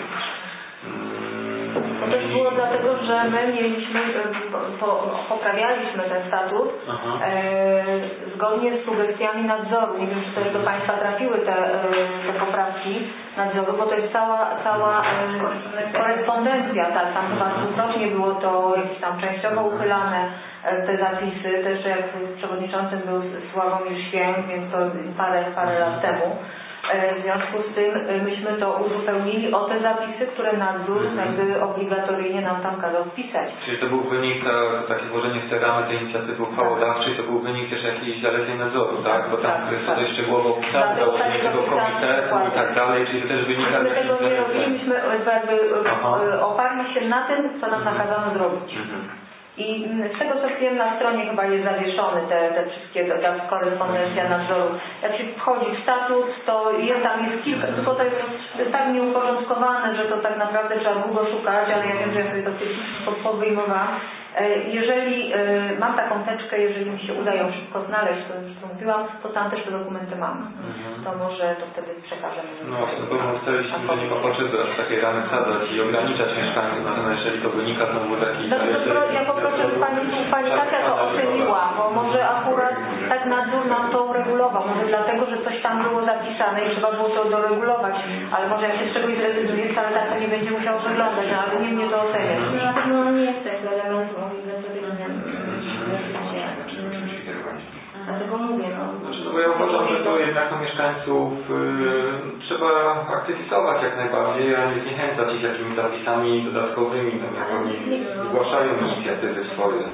To też było dlatego, że my mieliśmy, po, poprawialiśmy ten statut e, zgodnie z sugestiami nadzoru. Nie wiem, czy też do Państwa trafiły te, te poprawki nadzoru, bo to jest cała, cała e, korespondencja. Tak, tam chyba dwukrotnie było to jakieś tam częściowo uchylane e, te zapisy. Też jak przewodniczącym był Sławomir Święk, więc to parę, parę lat temu. W związku z tym myśmy to uzupełnili o te zapisy, które nadzór jakby obligatoryjnie nam tam kazał wpisać. Czyli to był wynik, ta, takie włożenie w te ramy tej inicjatywy uchwałodawczej, to był wynik też jakiejś zaleceń nadzoru, tak? Bo tam tak, jest tak. to dość szczegółowo opisane, założenie tego komitetu i tak dalej, czyli to też wynika... My tego nie robiliśmy, jakby oparli się na tym, co nam nakazano zrobić. Mhm. I z tego co wiem, na stronie chyba jest zawieszony te, te wszystkie ta korespondencja nadzoru. Jak się wchodzi w statut, to jest tam jest kilka, tylko to jest, to jest tak nieuporządkowane, że to tak naprawdę trzeba długo szukać, ale ja wiem, że ja sobie to powyjmowałam. Jeżeli mam taką teczkę, jeżeli mi się uda ją szybko znaleźć, to już to mówiłam, to tam też te dokumenty mam. Mhm. To może to wtedy przekażemy. No, na pewno ustaliliśmy, że nie ma potrzeby aż takiej ramy wsadzać i ograniczać mieszkańców, natomiast jeżeli to wynika znowu z jakiejś... No, ja poproszę Pani, Pani tak jak to oceniła, bo może akurat tak nadzór nam to uregulował, może dlatego, że coś tam było zapisane i trzeba było to doregulować, ale może jak się z czegoś zrezygnuje, wcale tak to nie będzie musiał wyglądać, no, ale nie mnie to oceniać. Na pewno nie jest tego elementu dlatego mówię, no. Znaczy, no bo ja uważam, że to jednak no, mieszkańców yy, trzeba aktywizować jak najbardziej, a nie zniechęcać ich jakimiś zapisami dodatkowymi, no, jak oni zgłaszają inicjatywy swoje.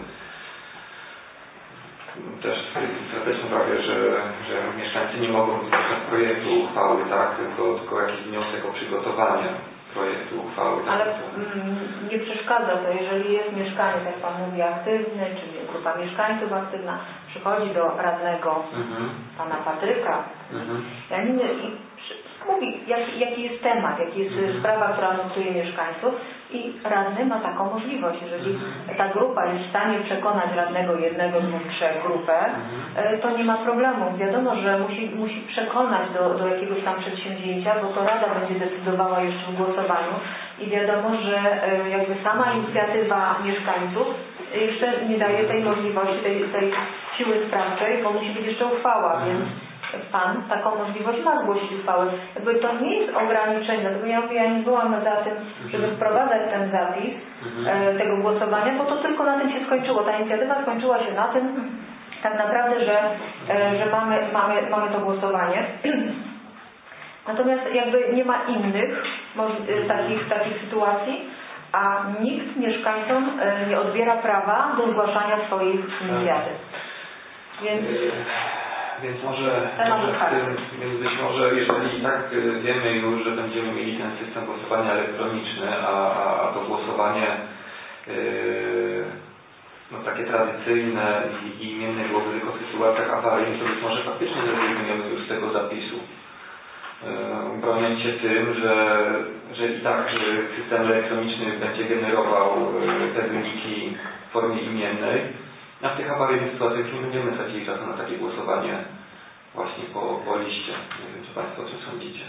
Też zwracać uwagę, że, że mieszkańcy nie mogą zgłaszać projektu uchwały, tak, tylko, tylko jakiś wniosek o przygotowanie projektu uchwały. Ale mm, nie przeszkadza to, jeżeli jest mieszkaniec, jak Pan mówi, aktywny, czy grupa mieszkańców aktywna, przychodzi do radnego mhm. Pana Patryka. Mhm. Ja nie, i przy, mówi jaki, jaki jest temat, jaki jest Mhm. sprawa, która nurtuje mieszkańców i radny ma taką możliwość. Jeżeli ta grupa jest w stanie przekonać radnego jednego, dwóch, trzech grupę, e, to nie ma problemu. Wiadomo, że musi, musi przekonać do, do jakiegoś tam przedsięwzięcia, bo to rada będzie decydowała jeszcze w głosowaniu i wiadomo, że e, jakby sama inicjatywa mieszkańców jeszcze nie daje tej możliwości, tej, tej siły sprawczej, bo musi być jeszcze uchwała, więc Pan taką możliwość ma zgłosić uchwałę. Jakby to nie jest ograniczenie, dlatego ja mówię, ja nie byłam za tym, żeby wprowadzać ten zapis e, tego głosowania, bo to tylko na tym się skończyło. Ta inicjatywa skończyła się na tym tak naprawdę, że, e, że mamy, mamy, mamy to głosowanie. Natomiast jakby nie ma innych takich, takich sytuacji, a nikt mieszkańcom e, nie odbiera prawa do zgłaszania swoich inicjatyw. Więc... Więc może, Temat może w otwarty. tym, więc być może jeżeli i tak y, wiemy już, że będziemy mieli ten system głosowania elektroniczny, a, a, a to głosowanie yy, no, takie tradycyjne i, i imienne byłoby tylko w sytuacjach awaryjnych, to być może faktycznie zrezygnujemy już z tego zapisu. Yy, broniąc się tym, że, że i tak że system elektroniczny będzie generował yy, te wyniki w formie imiennej. A w tych awaryjnych sytuacjach już nie będziemy tracili czasu na takie głosowanie właśnie po, po liście. Nie wiem, co Państwo o tym sądzicie.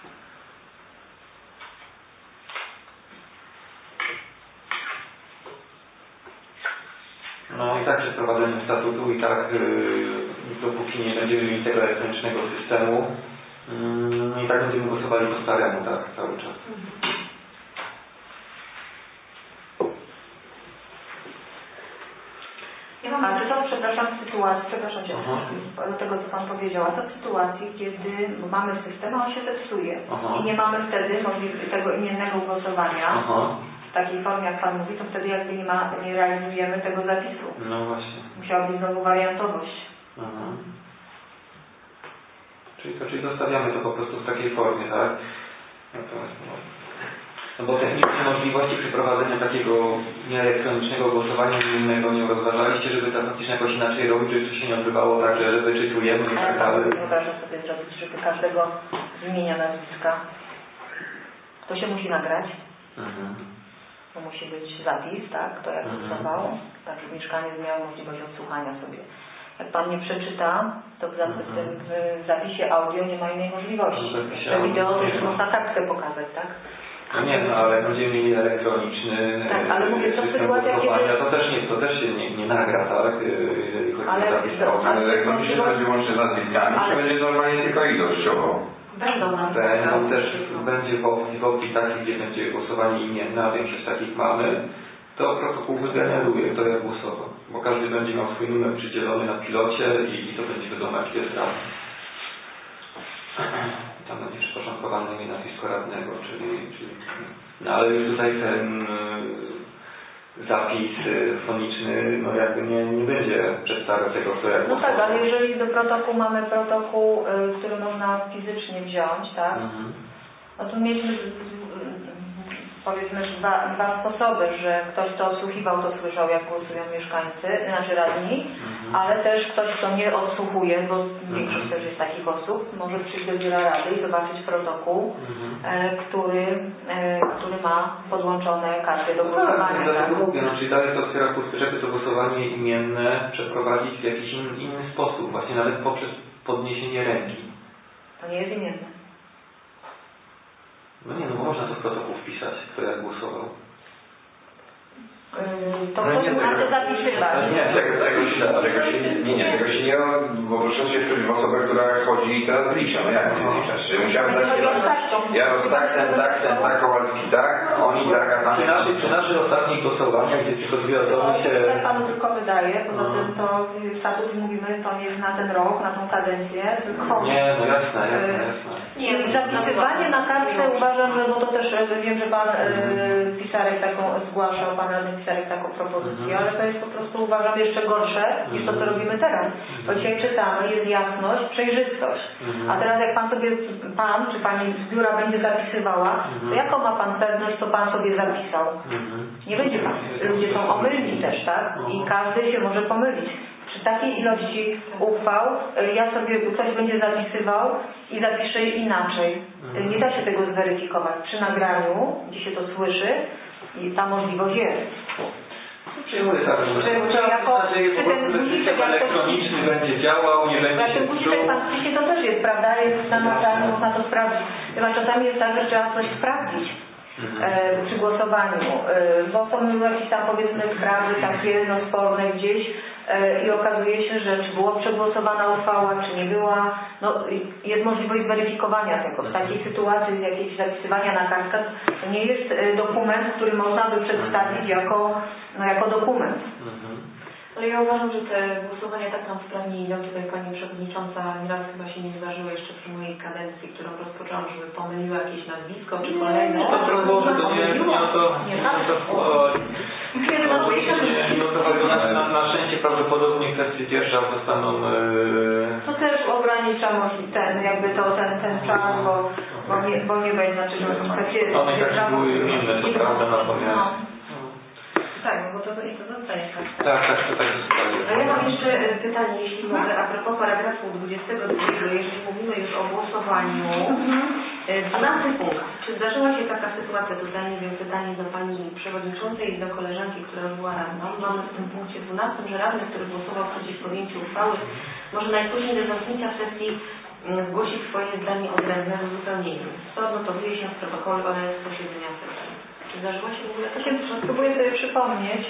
No i tak przy wprowadzeniu statutu i tak yy, dopóki nie będziemy mieli tego elektronicznego systemu, yy, i tak będziemy głosowali po staremu, tak, cały czas. A czy to, przepraszam, w sytuacji, przepraszam Cię, do tego, co Pan powiedział, a to w sytuacji, kiedy mamy system, a on się zepsuje Aha. i nie mamy wtedy możliwości tego imiennego głosowania Aha. w takiej formie, jak Pan mówi, to wtedy jakby nie, ma, nie realizujemy tego zapisu. No właśnie. Musiała być znowu wariantowość. Aha. Czyli to, czyli zostawiamy to po prostu w takiej formie, tak? Natomiast no, no bo techniczne możliwości przeprowadzenia takiego nieelektronicznego głosowania innego nie rozważaliście, żeby to faktycznie jakoś inaczej robić, żeby to się nie odbywało tak, że wyczytujemy i tak dalej. Wyobrażam sobie zrobić, żeby każdego z imienia, nazwiska. To się musi nagrać. Mhm. To musi być zapis, tak? Kto jak głosował. Tak, żeby mieszkaniec miał możliwość odsłuchania sobie. Jak Pan nie przeczyta, to w, zap- w tym w zapisie audio nie ma innej możliwości. W zapisie Jeszcze wideo audio to nie jeszcze ma. można kartkę pokazać, tak? No nie, no ale jak będziemy mieli elektroniczny Tak, ale mówię, to system sytuacja, głosowania, kiedy- to też nie, to też się nie, nie nagra, tak? Jeżeli chodzi Ale- o zapis ale- audio. Ale elektronicznie to będzie łącznie z nazwiskami, Ale- czy będzie normalnie tylko ilościowo? Będą nam Ten on też będzie w opcji, w opcji takiej, gdzie będzie głosowanie imienne, a większość takich mamy, to protokół wygeneruje, kto jak głosował. Bo każdy będzie miał swój numer przydzielony na pilocie i, i to będzie wiadomo, jaki jest radny. Tam będzie przyporządkowane imię, nazwisko radnego, czyli, czyli no ale już tutaj ten y, zapis y, foniczny, no jakby nie, nie będzie przedstawiał tego, kto jak No głosował. tak, ale jeżeli do protokołu mamy protokół, y, który można fizycznie wziąć, tak? Mhm. No to mieliśmy z- z- powiedzmy dwa, dwa sposoby, że ktoś, kto odsłuchiwał, to słyszał, jak głosują mieszkańcy, znaczy radni, Mhm. ale też ktoś, kto nie odsłuchuje, bo większość Mhm. też jest takich osób, może przyjść do biura rady i zobaczyć protokół, Mhm. e, który, e, który ma podłączone karty do No głosowania. tak, tak? dlatego mówię, no, czyli dalej to otwiera kurtkę, żeby to głosowanie imienne przeprowadzić w jakiś in, inny sposób, właśnie nawet poprzez podniesienie ręki. To nie jest imienne. No nie, no bo można to w protokół wpisać, kto jak głosował. Yy, to No nie, ktoś ma tego- to zapisywać. Nie, tego, tego się, tego się nie, nie, tego się nie, bo proszę się wtedy w osobę, która chodzi i teraz licza, no jak nie liczasz? Czyli musiałem Ale chodzi o zaśpiewać. taką. Ja roz tak, ten tak, ten tak, Kowalski tak, oni tak, a tam... Przy naszych, przy naszych ostatnich głosowaniach, gdzie tylko dwie osoby To się... się tak Panu tylko wydaje, poza No. tym to y, statut mówimy, to nie jest na ten rok, na tą kadencję, tylko Nie, no jasne, jasne, jasne. nie, zapisywanie na kartce uważam, że bo to też y, wiem, że Pan y, Pisarek taką zgłaszał, Pan Radny Pisarek taką propozycję, Mhm. ale to jest po prostu uważam jeszcze gorsze niż to, co robimy teraz. Bo dzisiaj czytamy, jest jasność, przejrzystość. Mhm. A teraz jak Pan sobie, Pan czy Pani z biura będzie zapisywała, to Mhm. jaką ma Pan pewność, co Pan sobie zapisał? Mhm. Nie będzie pan. Ludzie są omylni też, tak? I każdy się może pomylić. Przy przy takiej ilości uchwał y, ja sobie, ktoś będzie zapisywał i zapisze je inaczej. Y, Nie da się tego zweryfikować. Przy nagraniu, gdzie się to słyszy, i ta możliwość jest. Przyjmuję tak, że Że- że jako- że że ten system guziczek jak to- elektroniczny będzie działał, nie będzie Jak się ten guziczek psuł. pan wpisie, to też jest, prawda? Jest na notatce, można to sprawdzić. Chyba czasami jest tak, że trzeba coś sprawdzić e, przy głosowaniu, e, bo są jakieś tam powiedzmy sprawy takie no, sporne gdzieś e, i okazuje się, że czy była przegłosowana uchwała, czy nie była. No, jest możliwość zweryfikowania tego. W takiej sytuacji jakiegoś zapisywania na kartkach to nie jest e, dokument, który można by przedstawić jako, no, jako dokument. Ale ja uważam, że te głosowania tak nam sprawnie idą. Tutaj Pani Przewodnicząca nieraz chyba się nie zdarzyło jeszcze przy mojej kadencji, którą rozpoczęłam, żeby pomyliła jakieś nazwisko czy kolejne. No to broń Boże, to nie, nie o to, Nie, nie o to chodzi. Nie, nie o to chodzi. Na, na, na szczęście prawdopodobnie kwestie dzierżaw zostaną... Yy... To też ogranicza możli- ten, jakby to, ten, ten czas, bo, bo, nie, bo nie będzie, znaczy, że kwestie... One i tak były inne, to prawda, natomiast... Tak, bo to, i to zostaje tak. Tak, tak, to tak zostaje. A ja mam jeszcze e, pytanie, jeśli mogę, a propos paragrafu dwudziestego drugiego, jeżeli mówimy już o głosowaniu. E, dwunasty punkt. Czy zdarzyła się taka sytuacja, tutaj nie wiem, pytanie do Pani Przewodniczącej i do koleżanki, która już była radną. Mamy w tym punkcie dwunastym, że radny, który głosował przeciw podjęciu uchwały, może najpóźniej do zamknięcia sesji mm, zgłosić swoje zdanie odrębne w uzupełnieniu. To odnotowuje się w protokole z posiedzenia sesji. Czy zdarzyło się w ogóle takie? Spróbuję sobie przypomnieć.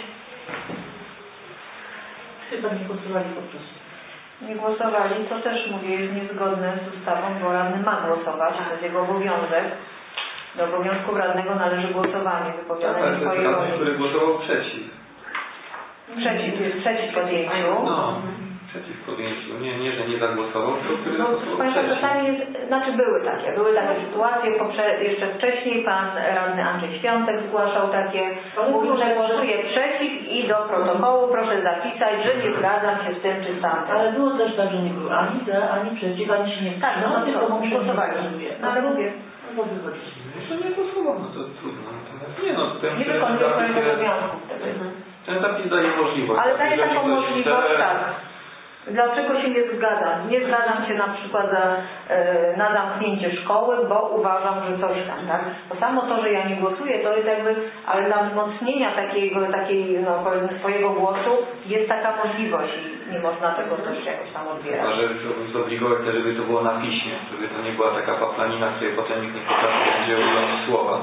Chyba nie głosowali po prostu. Nie głosowali, to też mówię, jest niezgodne z ustawą, bo radny ma głosować, to jest jego obowiązek. Do obowiązków radnego należy głosowanie, Tak, wypowiadanie ale to swojej jest radny, roli. który głosował przeciw. Przeciw, jest przeciw podjęciu. No, przeciw podjęciu. Nie, nie, że nie zagłosował, tylko który No, zagłosował Państwa, przeciw. czasami jest, znaczy były takie, były takie sytuacje, poprze- jeszcze wcześniej pan radny Andrzej Świątek zgłaszał takie, mówił, że głosuje przeciw i do protokołu proszę zapisać, że nie zgadzam się z tym czy z tamtym. Ale było też tak, że nie było ani za, ani przeciw, ani się nie Tak, no, tylko no, muszę głosowali. No, ale mówię, No to wychodzi. Że nie głosował, no to trudno. Natomiast nie no, ten, nie ten wykonuje zapis swojego jest- obowiązku wtedy. Ten zapis daje możliwość. Ale tak, daje jeżeli taką ktoś możliwość, chce- tak. Dlaczego się nie zgadzam? Nie zgadzam się na przykład za, e, na zamknięcie szkoły, bo uważam, że coś tam, tak? To samo to, że ja nie głosuję, to jest jakby, ale dla wzmocnienia takiego, takiej, no powiedzmy swojego głosu jest taka możliwość i nie można tego też jakoś tam odbierać. Chyba, że chciałbym zobligować też, żeby to było na piśmie, żeby to nie była taka paplanina, której potem nikt nie potrafi będzie ująć słowa.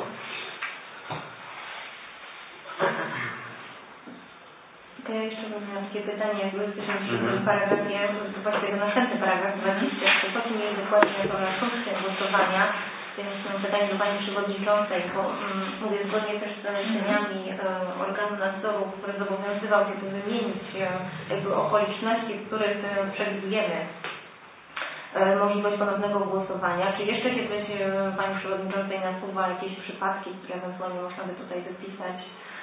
To ja jeszcze mam takie pytanie, jakby jesteśmy w siódmym paragrafie, właściwie następny paragraf dwadzieścia, to po czym jest dokładnie to na funkcję głosowania. Więc mam pytanie do Pani Przewodniczącej, bo mm, mówię zgodnie też z zaleceniami e, organu nadzoru, który zobowiązywał się tu wymienić e, jakby okoliczności, w których e, przewidujemy e, możliwość ponownego głosowania. Czy jeszcze się coś e, Pani Przewodniczącej nasuwa, jakieś przypadki, które ewentualnie można by tutaj wypisać?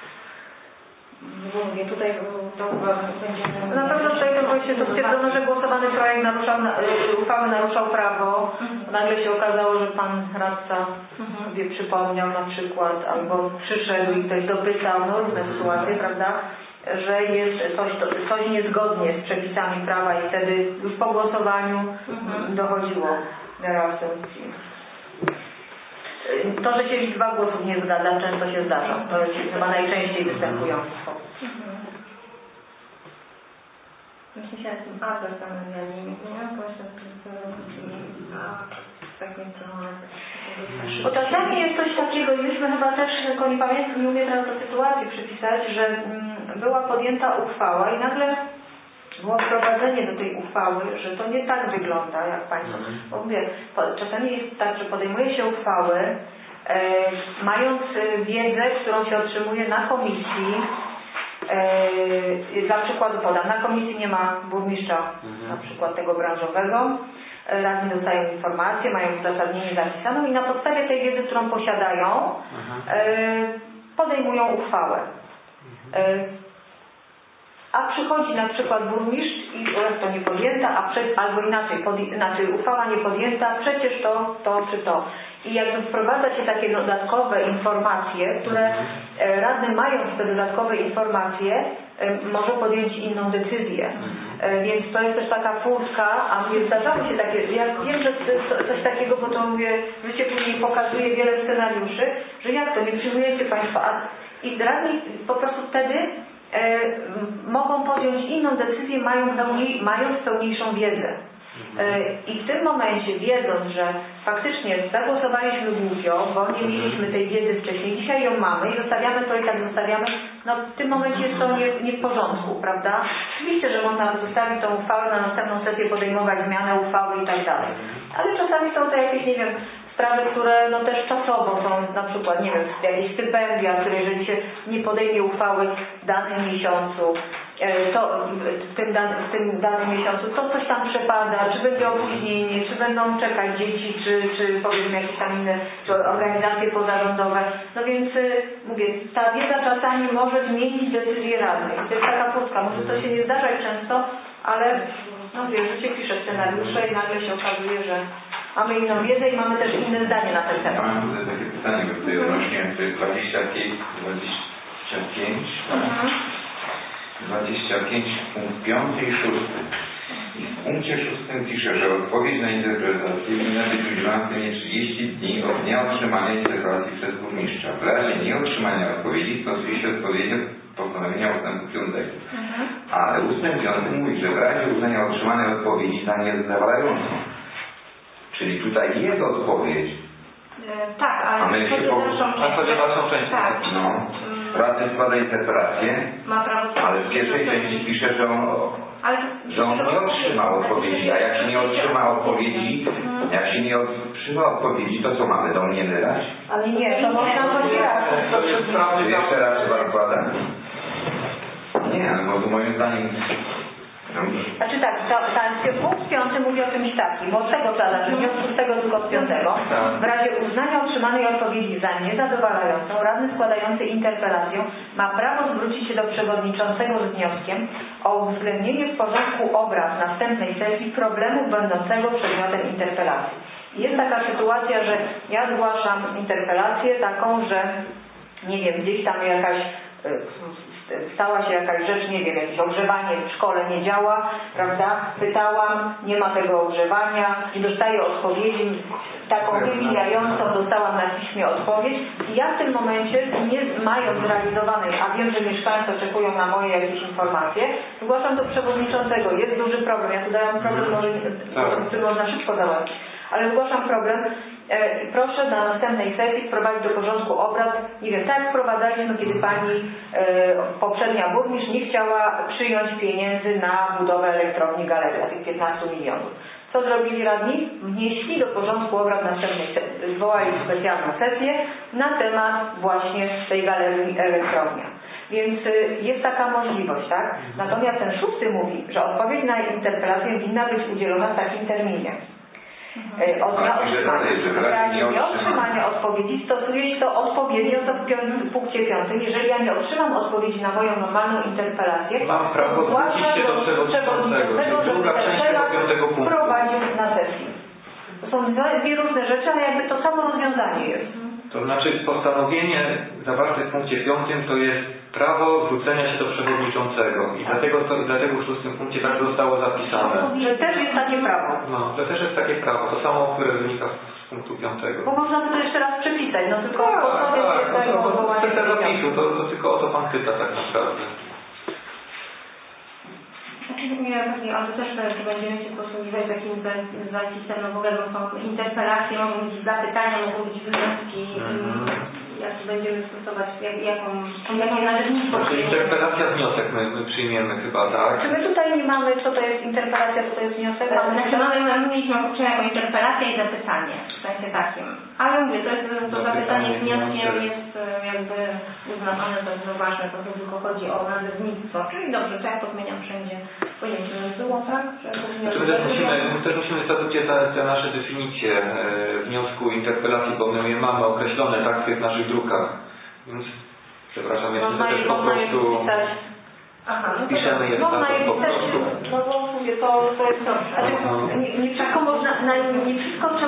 Bo mówię, tutaj to chyba będziemy... Na pewno tutaj to właśnie to stwierdzono, że głosowany projekt naruszał, na, y, uchwały naruszał prawo. Nagle się okazało, że pan radca sobie przypomniał na przykład, albo przyszedł i ktoś dopytał, no różne sytuacje, prawda, że jest coś, coś niezgodnie z przepisami prawa i wtedy już po głosowaniu dochodziło do reakcji. To, że się liczba głosów nie zgadza, często się zdarza. To jest chyba najczęściej występujące. Myślę się na tym A zastanawiali, nie? Właśnie takim Bo czasami jest coś takiego, i myśmy chyba też, tylko nie pamiętam, nie umiem teraz do sytuacji przypisać, że mm, była podjęta uchwała i nagle było wprowadzenie do tej uchwały, że to nie tak wygląda, jak Państwo. Bo mówię, po, czasami jest tak, że podejmuje się uchwały, e, mając wiedzę, którą się otrzymuje na komisji. E, dla przykładu podam, na komisji nie ma burmistrza na przykład tego branżowego. Radni dostają informacje, mają uzasadnienie zapisaną i na podstawie tej wiedzy, którą posiadają, e, podejmują uchwałę. E, a przychodzi na przykład burmistrz i oraz to nie podjęta, a prze, albo inaczej, pod, znaczy uchwała nie podjęta, przecież to, to czy to. I jakby wprowadza się takie dodatkowe informacje, które e, radny mając te dodatkowe informacje e, może podjąć inną decyzję. E, Więc to jest też taka furtka, a mówię, zdarzało się takie, ja wiem, że to- coś takiego, bo to mówię, życie później pokazuje wiele scenariuszy, że jak to, nie przyjmujecie Państwo, a i radni po prostu wtedy e, mogą podjąć inną decyzję, mają pełniej, mając pełniejszą wiedzę. I w tym momencie, wiedząc, że faktycznie zagłosowaliśmy głupio, bo nie mieliśmy tej wiedzy wcześniej, dzisiaj ją mamy i zostawiamy to i tak zostawiamy, no w tym momencie jest to nie, nie w porządku, prawda? Oczywiście, że można zostawić tą uchwałę na następną sesję, podejmować zmianę uchwały i tak dalej. Ale czasami są to jakieś, nie wiem, sprawy, które no też czasowo są, na przykład, nie wiem, jakieś stypendia, które jeżeli się nie podejmie uchwały w danym miesiącu, to w tym, dan, w tym danym miesiącu, to coś tam przepada, czy będzie opóźnienie, czy będą czekać dzieci, czy, czy powiedzmy jakieś tam inne, czy organizacje pozarządowe. No więc mówię, ta wiedza czasami może zmienić decyzję radnych. I to jest taka pustka. Może to się nie zdarzać często, ale no wiesz, życie pisze scenariusze i nagle się okazuje, że mamy inną wiedzę i mamy też inne zdanie na ten Ja temat. mam tutaj takie pytanie, bo tutaj odnośnie to jest dwadzieścia pięć, dwadzieścia pięć, Mhm. dwadzieścia pięć, punkt piąty i szósty. I w punkcie szóstym pisze, że odpowiedź na interpretację powinna być udzielona w terminie trzydzieści dni od dnia otrzymania interpelacji przez burmistrza. W razie nieotrzymania odpowiedzi stosuje się odpowiedź postanowienia ustępu piątego. Mhm. Ale ustęp piąty mówi, że w razie uznania otrzymanej odpowiedzi za niezadowalającą. Czyli tutaj jest odpowiedź. E, tak, ale A my się chodzi o po- dalszą A chodzi o dalszą część. Tak. No, radny składa interpelację, Ma prawo ale w pierwszej części pisze, że on, Ale że on nie otrzymał odpowiedzi, a jak się nie otrzyma odpowiedzi, jak się nie otrzyma odpowiedzi, to co mamy domniemywać? Ale nie, to można podzielać. To jest Czy prawda. jeszcze raz trzeba składać? Nie, no bo to moim zdaniem... Znaczy tak, ta, ta, punkt piąty mówi o czymś takim, od tego trzeba zacząć, nie od szóstego, tylko od piątego. W razie uznania otrzymanej odpowiedzi za niezadowalającą, radny składający interpelację ma prawo zwrócić się do przewodniczącego z wnioskiem o uwzględnienie w porządku obrad następnej sesji problemu będącego przedmiotem interpelacji. Jest taka sytuacja, że ja zgłaszam interpelację taką, że nie wiem, gdzieś tam jakaś stała się jakaś rzecz, nie wiem, jakieś ogrzewanie w szkole nie działa, prawda? Pytałam, nie ma tego ogrzewania i dostaję odpowiedzi taką wybijającą, dostałam na piśmie odpowiedź i ja w tym momencie, nie mając zrealizowanej, a wiem, że mieszkańcy oczekują na moje jakieś informacje, zgłaszam do przewodniczącego, jest duży problem, ja tu dałam problem, może, który można szybko załatwić, ale zgłaszam problem. E, proszę na następnej sesji wprowadzić do porządku obrad, nie wiem, tak jak wprowadzaliśmy, kiedy pani e, poprzednia burmistrz nie chciała przyjąć pieniędzy na budowę elektrowni Galeria, tych piętnastu milionów. Co zrobili radni? Wnieśli do porządku obrad następnej sesji, zwołali specjalną sesję na temat właśnie tej galerii elektrownia. Więc y, jest taka możliwość, tak? Natomiast ten szósty mówi, że odpowiedź na interpelację powinna być udzielona w takim terminie. Mhm. Od na otrzymania, w razie nieotrzymania odpowiedzi stosuje się to odpowiednio to w punkcie piątym. Jeżeli ja nie otrzymam odpowiedzi na moją normalną interpelację, mam prawo zwrócić się do przewodniczącego, żeby druga część tego piątego punktu. wprowadził na sesję. To są dwie różne rzeczy, ale jakby to samo rozwiązanie jest. To znaczy postanowienie zawarte w punkcie piątym to jest prawo zwrócenia się do przewodniczącego i dlatego, to, dlatego w szóstym punkcie tak zostało zapisane. Że też jest takie prawo. No, że też jest takie prawo, to samo, które wynika z punktu piątego. Bo można by to jeszcze raz przepisać, no tylko Tak, posłowie tak, się no to, bo odwołanie kwestia do zapisu, to, to tylko o to pan pyta tak naprawdę. Nie, pewnie, ale też że będziemy się posługiwać takim zapisem, no bo wiadomo, są interpelacje, mogą być zapytania, mogą być wnioski, Mhm. jak będziemy stosować, jak, jaką, jakie nazewnictwo. Znaczy interpelacja, wniosek my, my przyjmiemy chyba, tak? Czy my tutaj nie mamy, co to jest interpelacja, co to jest wniosek? Mamy Znaczy mamy, my mieliśmy określone jako interpelacja i zapytanie, w sensie takim. Ale mówię, to jest to zapytanie z wnioskiem jest jakby uznawane za to ważne, to tylko chodzi o nazewnictwo. Czyli dobrze, to ja to zmieniam wszędzie. Pojęcie było, tak? Znaczy, my, też musimy, my też musimy w statucie te, te nasze definicje e, wniosku, interpelacji, bo my je mamy określone tak w tych naszych drukach. Więc przepraszam, więc my też po prostu Aha, no piszemy je w można statut je po pisać, prostu. no bo mówię, to, to jest to. Znaczy, nie, nie, wszystko można, na, nie wszystko trzeba wpisać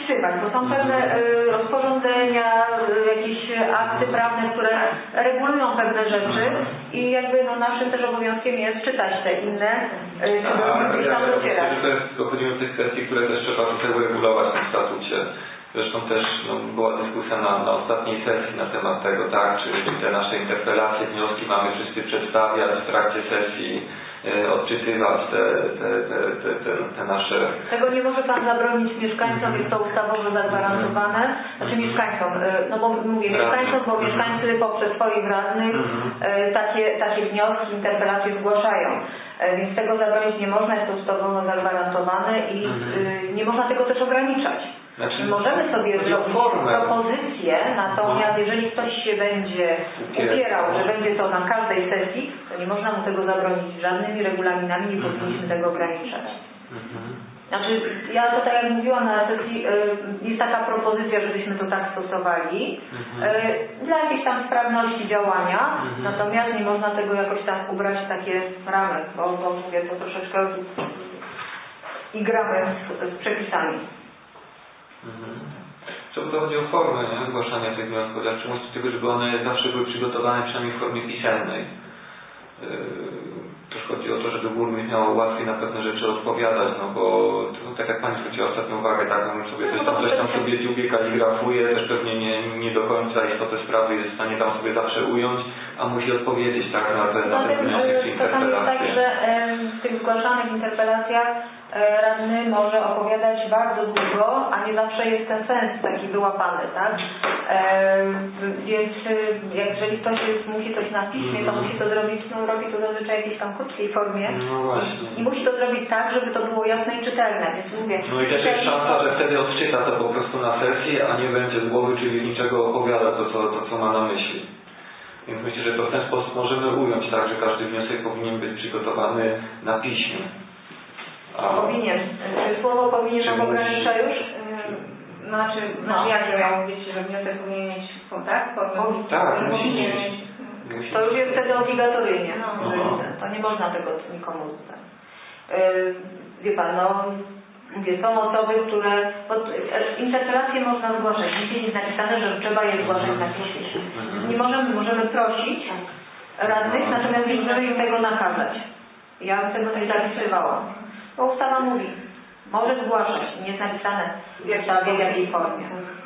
zapisywać, bo są pewne y, rozporządzenia, y, jakieś akty prawne, które regulują pewne rzeczy i jakby no, naszym też obowiązkiem jest czytać te inne, y, czy do nich gdzieś tam docierać. To jest dochodzimy do tych kwestii, które też trzeba tutaj uregulować w tym statucie. Zresztą też no, była dyskusja na, na ostatniej sesji na temat tego, tak, czy, czy te nasze interpelacje, wnioski mamy wszyscy przedstawiać w trakcie sesji, e, odczytywać te, te, te, te, te, te nasze... Tego nie może Pan zabronić mieszkańcom, jest to ustawowo zagwarantowane, znaczy mieszkańcom, no bo mówię mieszkańcom, bo mieszkańcy poprzez swoich radnych takie, takie wnioski, interpelacje zgłaszają. Więc tego zabronić nie można, jest to ustawowo zagwarantowane i nie można tego też ograniczać. Znaczy, możemy sobie zrobić propozycję, natomiast jeżeli ktoś się będzie upierał, że będzie to na każdej sesji, to nie można mu tego zabronić żadnymi regulaminami, nie powinniśmy tego ograniczać. Znaczy, ja to tak jak mówiłam na sesji, jest taka propozycja, żebyśmy to tak stosowali dla jakiejś tam sprawności działania, natomiast nie można tego jakoś tam ubrać w takie ramy, bo, bo mówię, to troszeczkę i gramy z, z przepisami. Mhm. Trzeba to chodzi o formę, nie? Zgłaszania tych wniosków, ja przymuszę do tego, żeby one zawsze były przygotowane przynajmniej w formie pisemnej. Yy, też chodzi o to, żeby burmistrz miał łatwiej na pewne rzeczy odpowiadać, no bo to, tak jak Pani zwróciła ostatnią uwagę, tak, on sobie coś tam, coś tam sobie dziubie, kaligrafuje, też pewnie nie, nie do końca istotę sprawy jest w stanie tam sobie zawsze ująć, a musi odpowiedzieć tak na te, na te wniosek czy interpelacje. To tak, że w tych zgłaszanych interpelacjach radny może opowiadać bardzo długo, a nie zawsze jest ten sens taki wyłapany, tak? E, więc jeżeli ktoś jest, musi coś na piśmie, to musi to zrobić, no robi to zazwyczaj w jakiejś tam krótkiej formie no i, i musi to zrobić tak, żeby to było jasne i czytelne, więc mówię... No i też jest szansa, że wtedy odczyta to po prostu na sesji, a nie będzie z głowy, czyli niczego opowiada to, co, to, co ma na myśli. Więc myślę, że to w ten sposób możemy ująć tak, że każdy wniosek powinien być przygotowany na piśmie. A... Powinien. Czy słowo powinien nam ogranicza już? Znaczy, no. Jak to miało być, że wniosek powinien mieć tak? Powinien, tak, musi mieć. Musi. To już jest wtedy obligatoryjnie. No. No. To nie można tego nikomu zdać. Yy, wie Pan, no mówię, są osoby, które... Bo interpelacje można zgłaszać. Nigdzie jest napisane, że trzeba je zgłaszać na piśmie. Nie możemy, możemy prosić radnych, natomiast nie możemy im tego nakazać. Ja tego nie zapisywałam. Bo ustawa mówi, może zgłaszać, nie jest napisane w ustawie, w jakiej formie.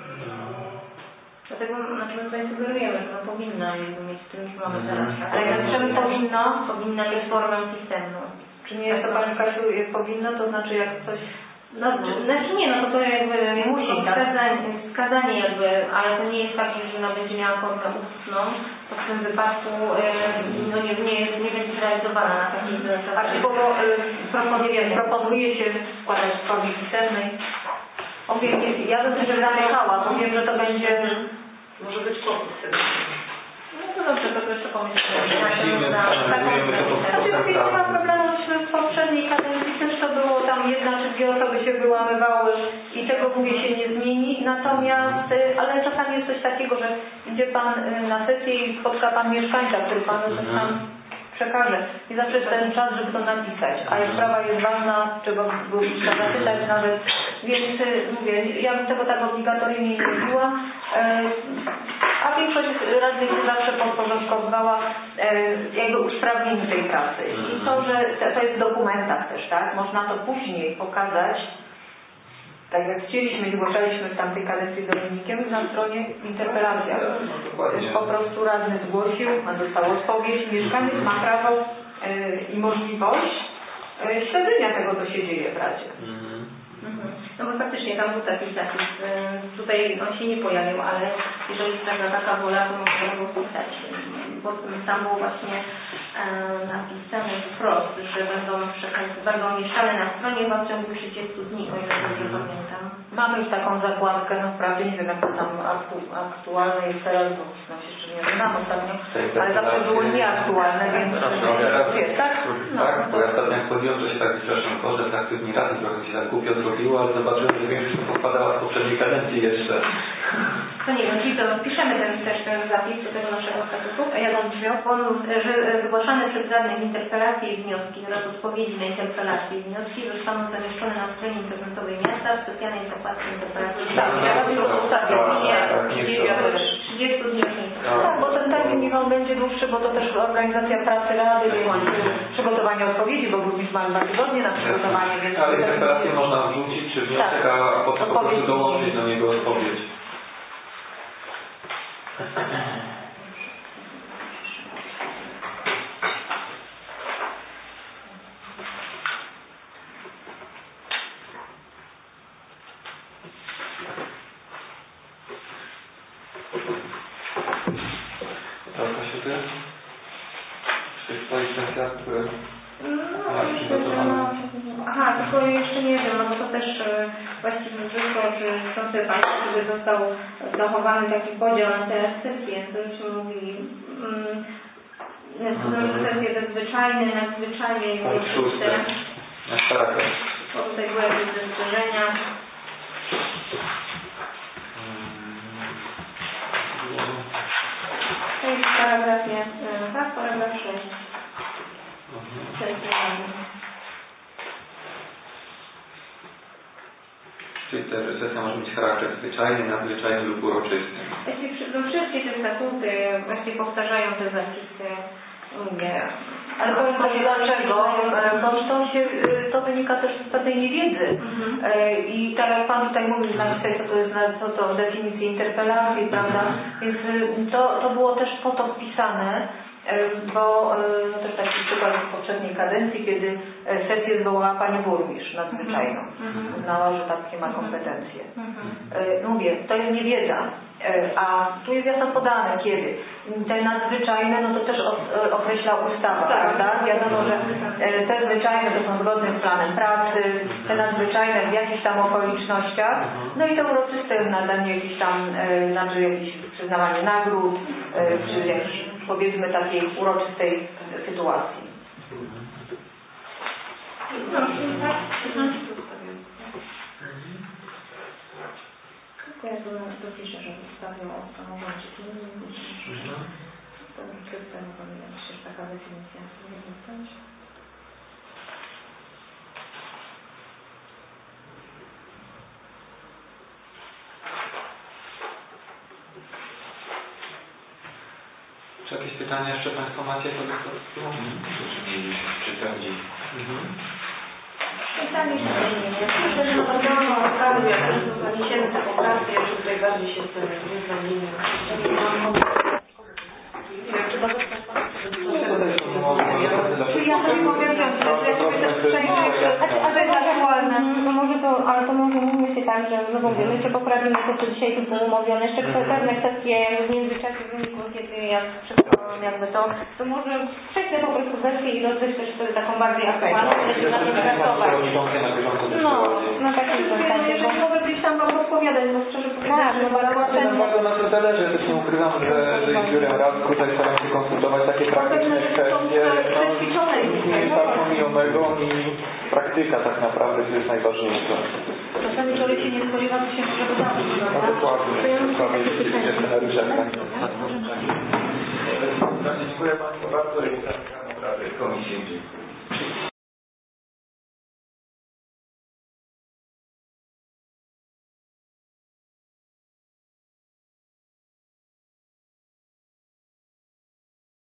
Dlatego znaczy my tutaj sugerujemy, że no powinna jakby mieć w tym, już mamy teraz. Ale jak napiszemy powinno, powinna mieć formę pisemną. Czy nie jest to, Pani Kasiu, jest powinno, to znaczy jak coś... No, znaczy nie, no to to jakby nie musi, wskazanie, wskazanie jakby, ale to nie jest tak, że ona będzie miała formę ustną, to w tym wypadku no nie, nie, nie będzie zrealizowana na takiej zasadzie. A czy bo proponuje, proponuje się składać w formie pisemnej? Powiem, ja bym sobie zamykała, powiem, że to będzie... Może być podpis. No to dobrze, to jeszcze pomyślimy. Oczywiście nie ma problemu, że w poprzedniej kadencji też to było, tam jedna czy dwie osoby się wyłamywały i tego mówię się nie zmieni, natomiast, ale czasami jest coś takiego, że idzie Pan na sesję i spotka Pan mieszkańca, który Panu coś tam przekaże. I zawsze jest ten czas, żeby to napisać. A jak sprawa jest ważna, trzeba burmistrza zapytać nawet. Więc mówię, ja bym tego tak obligatoryjnie nie robiła. A większość radnych się zawsze podporządkowywała jakby usprawnieniu tej pracy. I to, że to jest w dokumentach też, tak? Można to później pokazać. Tak jak chcieliśmy i zgłaszaliśmy w tamtej kadencji z Dominikiem na stronie interpelacja. Po prostu radny zgłosił, a dostał odpowiedź. Mieszkaniec ma prawo yy, i możliwość yy, śledzenia tego, co się dzieje w Radzie. Mhm. No bo faktycznie tam był taki zapis. Yy, tutaj on się nie pojawił, ale jeżeli jest taka, taka wola, to można go wpisać. Bo tam było właśnie yy, napisane wprost, że będą, będą umieszczane na stronie chyba w ciągu trzydziestu dni, o ile dobrze pamiętam. Mamy już taką zakładkę, no wprawdzie nie wiem jak to tam aktu, aktualne jest teraz, bo no się jeszcze nie znam ostatnio, ale zawsze było nieaktualne, więc jest, tak? No, tak, bo ja ostatnio jak chodziłem, to się tak strasznie korzę, tak aktywni rady, trochę się tak głupio zrobiło, ale zobaczyłem, że większość to podpadała z poprzedniej kadencji jeszcze. To nie wiem, czyli to piszemy ten, też ten zapis do tego naszego statutu, a ja mam drzwi, że zgłaszane przez radnych interpelacje i wnioski oraz odpowiedzi na interpelacje i wnioski zostaną zamieszczone na stronie internetowej miasta skład specjalnej zakłady interpretacji. Tak, ja robię to w ustawie. trzydzieści dni. Tak, bo ten termin niech on będzie dłuższy, bo to też organizacja pracy rady, więc przygotowanie odpowiedzi, bo burmistrz ma dwa tygodnie na przygotowanie, więc... Ale interpelację można wrzucić, czy wniosek, tak, a potem po prostu dołączyć do niego odpowiedź. Aha, tylko jeszcze nie wiem, no bo to też e, właściwie wyszło, że chcą sobie Państwo, żeby został zachowany taki podział na te sesje, to już mówili. Mm, sesje zwyczajne, nadzwyczajne i uroczyste. Bo tutaj były jakieś zastrzeżenia. To jest w paragrafie, tak, paragraf sześć. Czyli te, że sesja może mieć charakter zwyczajny, nadzwyczajny lub uroczysty. Jeśli no, wszystkie te statuty właśnie powtarzają te zapisy, mówię. Ale powiem też dlaczego, bo to, się, to wynika też z pewnej niewiedzy. Mhm. I tak jak Pan tutaj mówił, napisać co to jest, co to definicje interpelacji, prawda? Więc to, to było też po to wpisane, bo no też taki przykład z poprzedniej kadencji, kiedy sesję zwołała Pani Burmistrz nadzwyczajną. Mm-hmm. Uznała, że takie ma kompetencje. Mm-hmm. Mówię, to jest niewiedza, a tu jest jasno podane kiedy. Te nadzwyczajne, no to też określa ustawa, tak, prawda? Wiadomo, że te zwyczajne to są zgodne z planem pracy, te nadzwyczajne w jakichś tam okolicznościach, no i te uroczyste nadanie jakichś tam, znaczy jakieś przyznawanie nagród, czy jakichś powiedzmy takiej uroczystej sytuacji. No, tak. To ja to piszę, że ustawię o samorządzie gminnym. To przedstawię pamiętam się, że taka definicja powinna zostać. Czy jakieś pytania jeszcze Państwo macie co do tego? Czy to gdzieś? Pytanie się nie. Myślę, że naprawdę mam sprawy, jak zaniesiemy te poprawki, ja już tutaj bardziej się z tym wyznanieniem. Czy to też Czy ja sobie mogę wziąć, że ja sobie też przejdę, a to jest aktualne. No może to, ale to może mówimy się tak, że no mówię, my się poprawimy to, co dzisiaj tu było umówione. Jeszcze pewne kwestie w międzyczasie wynikły, kiedy jak przeczytałam jakby to, to może przejdźmy po prostu wersję i rozdać też wtedy taką bardziej aktualną, żeby na tym pracować. No, na takim zasadzie. Jeżeli mogę gdzieś tam Wam odpowiadać, bo szczerze powiedziawszy, no bardzo nam bardzo na to zależy, ja też nie ukrywam, że, że z biurem rad tutaj staram się konsultować takie praktyczne kwestie. Nic nie jest tak omijomego i praktyka tak naprawdę to jest najważniejsze. Czasami człowiek się nie spodziewa, co się może wydarzyć. No dokładnie, dokładnie jest scenariusze. Dziękuję Państwu bardzo i zamykam obrady komisji.